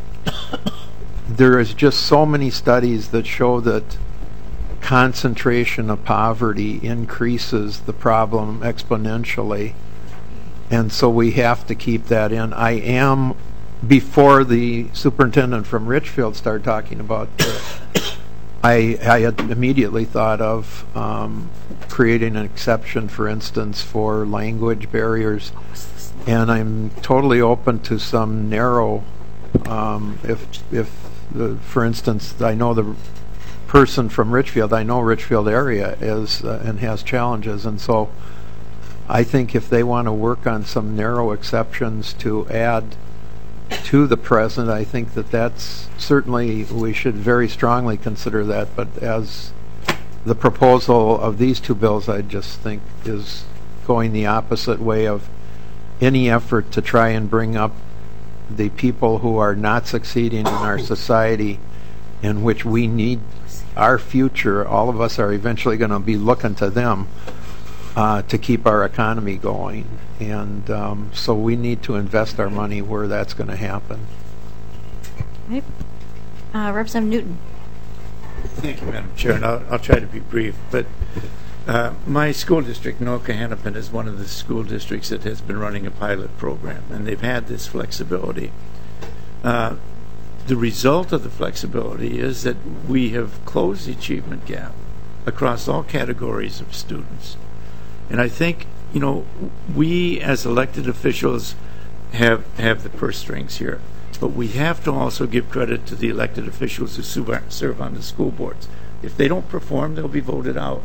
there is just so many studies that show that concentration of poverty increases the problem exponentially, and so we have to keep that in. I am, before the superintendent from Richfield started talking about this, I, I had immediately thought of um, creating an exception, for instance, for language barriers, and I'm totally open to some narrow, um, if, if the, for instance, I know the person from Richfield, I know Richfield area is uh, and has challenges, and so I think if they want to work on some narrow exceptions to add to the present, I think that that's certainly, we should very strongly consider that, but as the proposal of these two bills, I just think is going the opposite way of any effort to try and bring up the people who are not succeeding in our society, in which we need our future. All of us are eventually going to be looking to them uh, to keep our economy going, and um, so we need to invest our money where that's going to happen. Okay. Uh, Representative Newton. Thank you, Madam Chair, and I'll, I'll try to be brief. But uh, my school district, Anoka Hennepin, is one of the school districts that has been running a pilot program, and they've had this flexibility. Uh, the result of the flexibility is that we have closed the achievement gap across all categories of students. And I think, you know, we as elected officials have, have the purse strings here. But we have to also give credit to the elected officials who serve on the school boards. If they don't perform, they'll be voted out.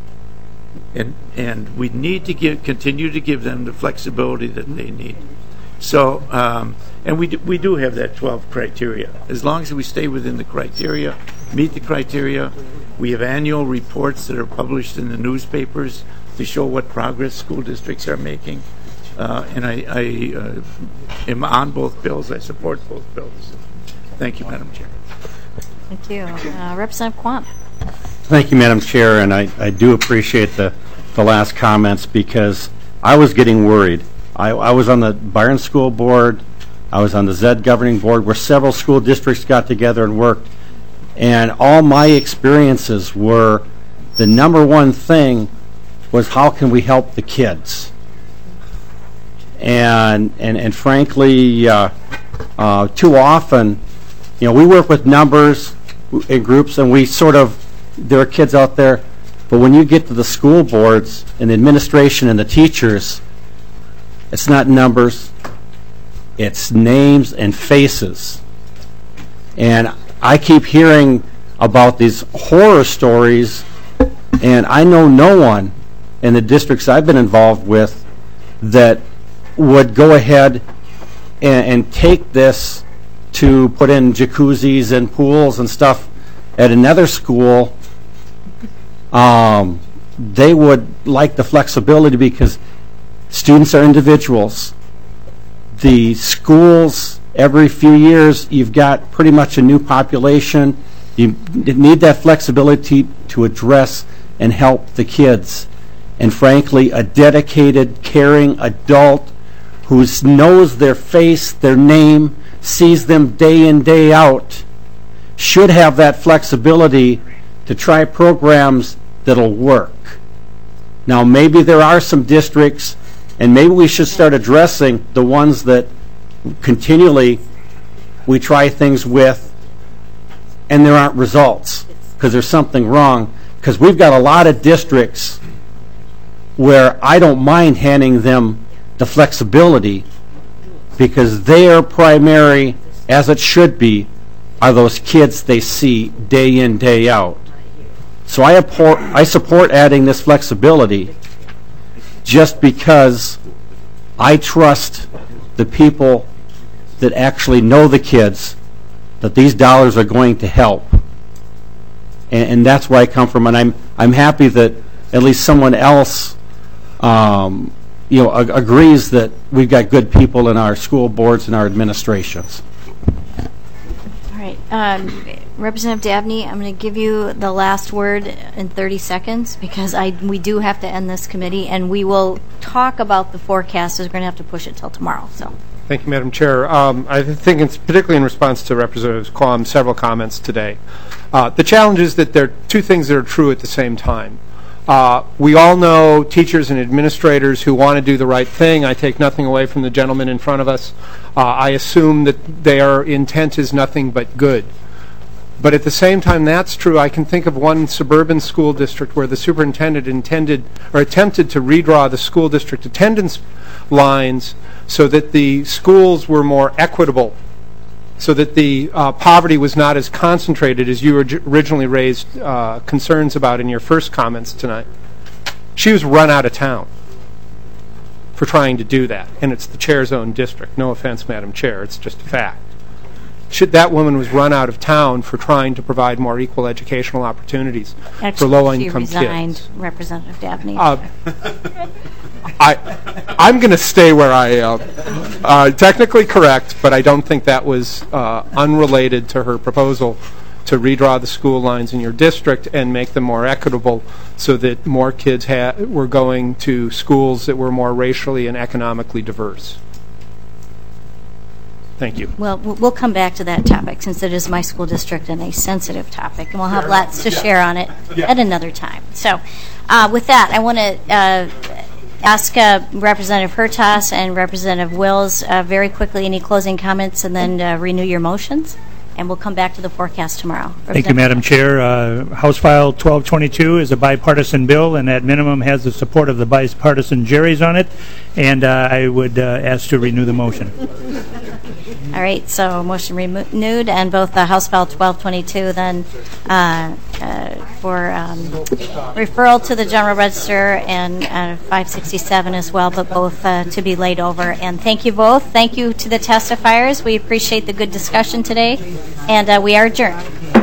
And and we need to give, continue to give them the flexibility that they need. So, um, and we do, we do have that twelve criteria. As long as we stay within the criteria, meet the criteria, we have annual reports that are published in the newspapers to show what progress school districts are making. Uh, and I, I uh, am on both bills. I support both bills. Thank you, Madam Chair. Thank you. Uh, Representative Quam. Thank you, Madam Chair, and I, I do appreciate the, the last comments, because I was getting worried. I, I was on the Byron School Board. I was on the Z E D Governing Board, where several school districts got together and worked. And all my experiences were the number one thing was how can we help the kids? And and, and frankly, uh, uh, too often, you know, we work with numbers in groups, and we sort of, there are kids out there, but when you get to the school boards and the administration and the teachers, it's not numbers, it's names and faces. And I keep hearing about these horror stories, and I know no one in the districts I've been involved with that would go ahead and, and take this to put in jacuzzis and pools and stuff at another school. Um, they would like the flexibility because students are individuals. The schools, every few years, you've got pretty much a new population. You need that flexibility to address and help the kids. And frankly, a dedicated, caring adult who knows their face, their name, sees them day in, day out, should have that flexibility to try programs that'll work. Now, maybe there are some districts, and maybe we should start addressing the ones that continually we try things with and there aren't results because there's something wrong. Because we've got a lot of districts where I don't mind handing them the flexibility because their primary, as it should be, are those kids they see day in, day out. So I support, I support adding this flexibility just because I trust the people that actually know the kids that these dollars are going to help. And, and that's where I come from. And I'm I'm happy that at least someone else um, you know, ag- agrees that we've got good people in our school boards and our administrations. All right. Um, Representative Dabney, I'm going to give you the last word in thirty seconds because I we do have to end this committee, and we will talk about the forecast. We're going to have to push it till tomorrow. So. Thank you, Madam Chair. Um, I think it's particularly in response to Representative Quam's several comments today. Uh, the challenge is that there are two things that are true at the same time. Uh, we all know teachers and administrators who want to do the right thing. I take nothing away from the gentleman in front of us. Uh, I assume that their intent is nothing but good. But at the same time that's true, I can think of one suburban school district where the superintendent intended or attempted to redraw the school district attendance lines so that the schools were more equitable, so that the uh, poverty was not as concentrated as you originally raised uh, concerns about in your first comments tonight. She was run out of town for trying to do that, and it's the chair's own district. No offense, Madam Chair, it's just a fact. Should that woman was run out of town for trying to provide more equal educational opportunities Actually, for low-income she resigned, kids. Representative Dabney. Uh, I, I'm going to stay where I am. Uh, technically correct, but I don't think that was uh, unrelated to her proposal to redraw the school lines in your district and make them more equitable so that more kids ha- were going to schools that were more racially and economically diverse. Thank you. Well, we'll come back to that topic since it is my school district and a sensitive topic, and we'll have lots to share on it at another time. So uh, with that, I want to uh, ask uh, Representative Hertas and Representative Wills uh, very quickly any closing comments and then uh, renew your motions, and we'll come back to the forecast tomorrow. Thank you, Madam Chair. Uh, House File twelve twenty-two is a bipartisan bill, and at minimum has the support of the bipartisan Jerry's on it, and uh, I would uh, ask to renew the motion. All right, so motion renewed, and both the House File twelve twenty-two then uh, uh, for um, referral to the General Register and uh, five sixty-seven as well, but both uh, to be laid over. And thank you both. Thank you to the testifiers. We appreciate the good discussion today, and uh, we are adjourned.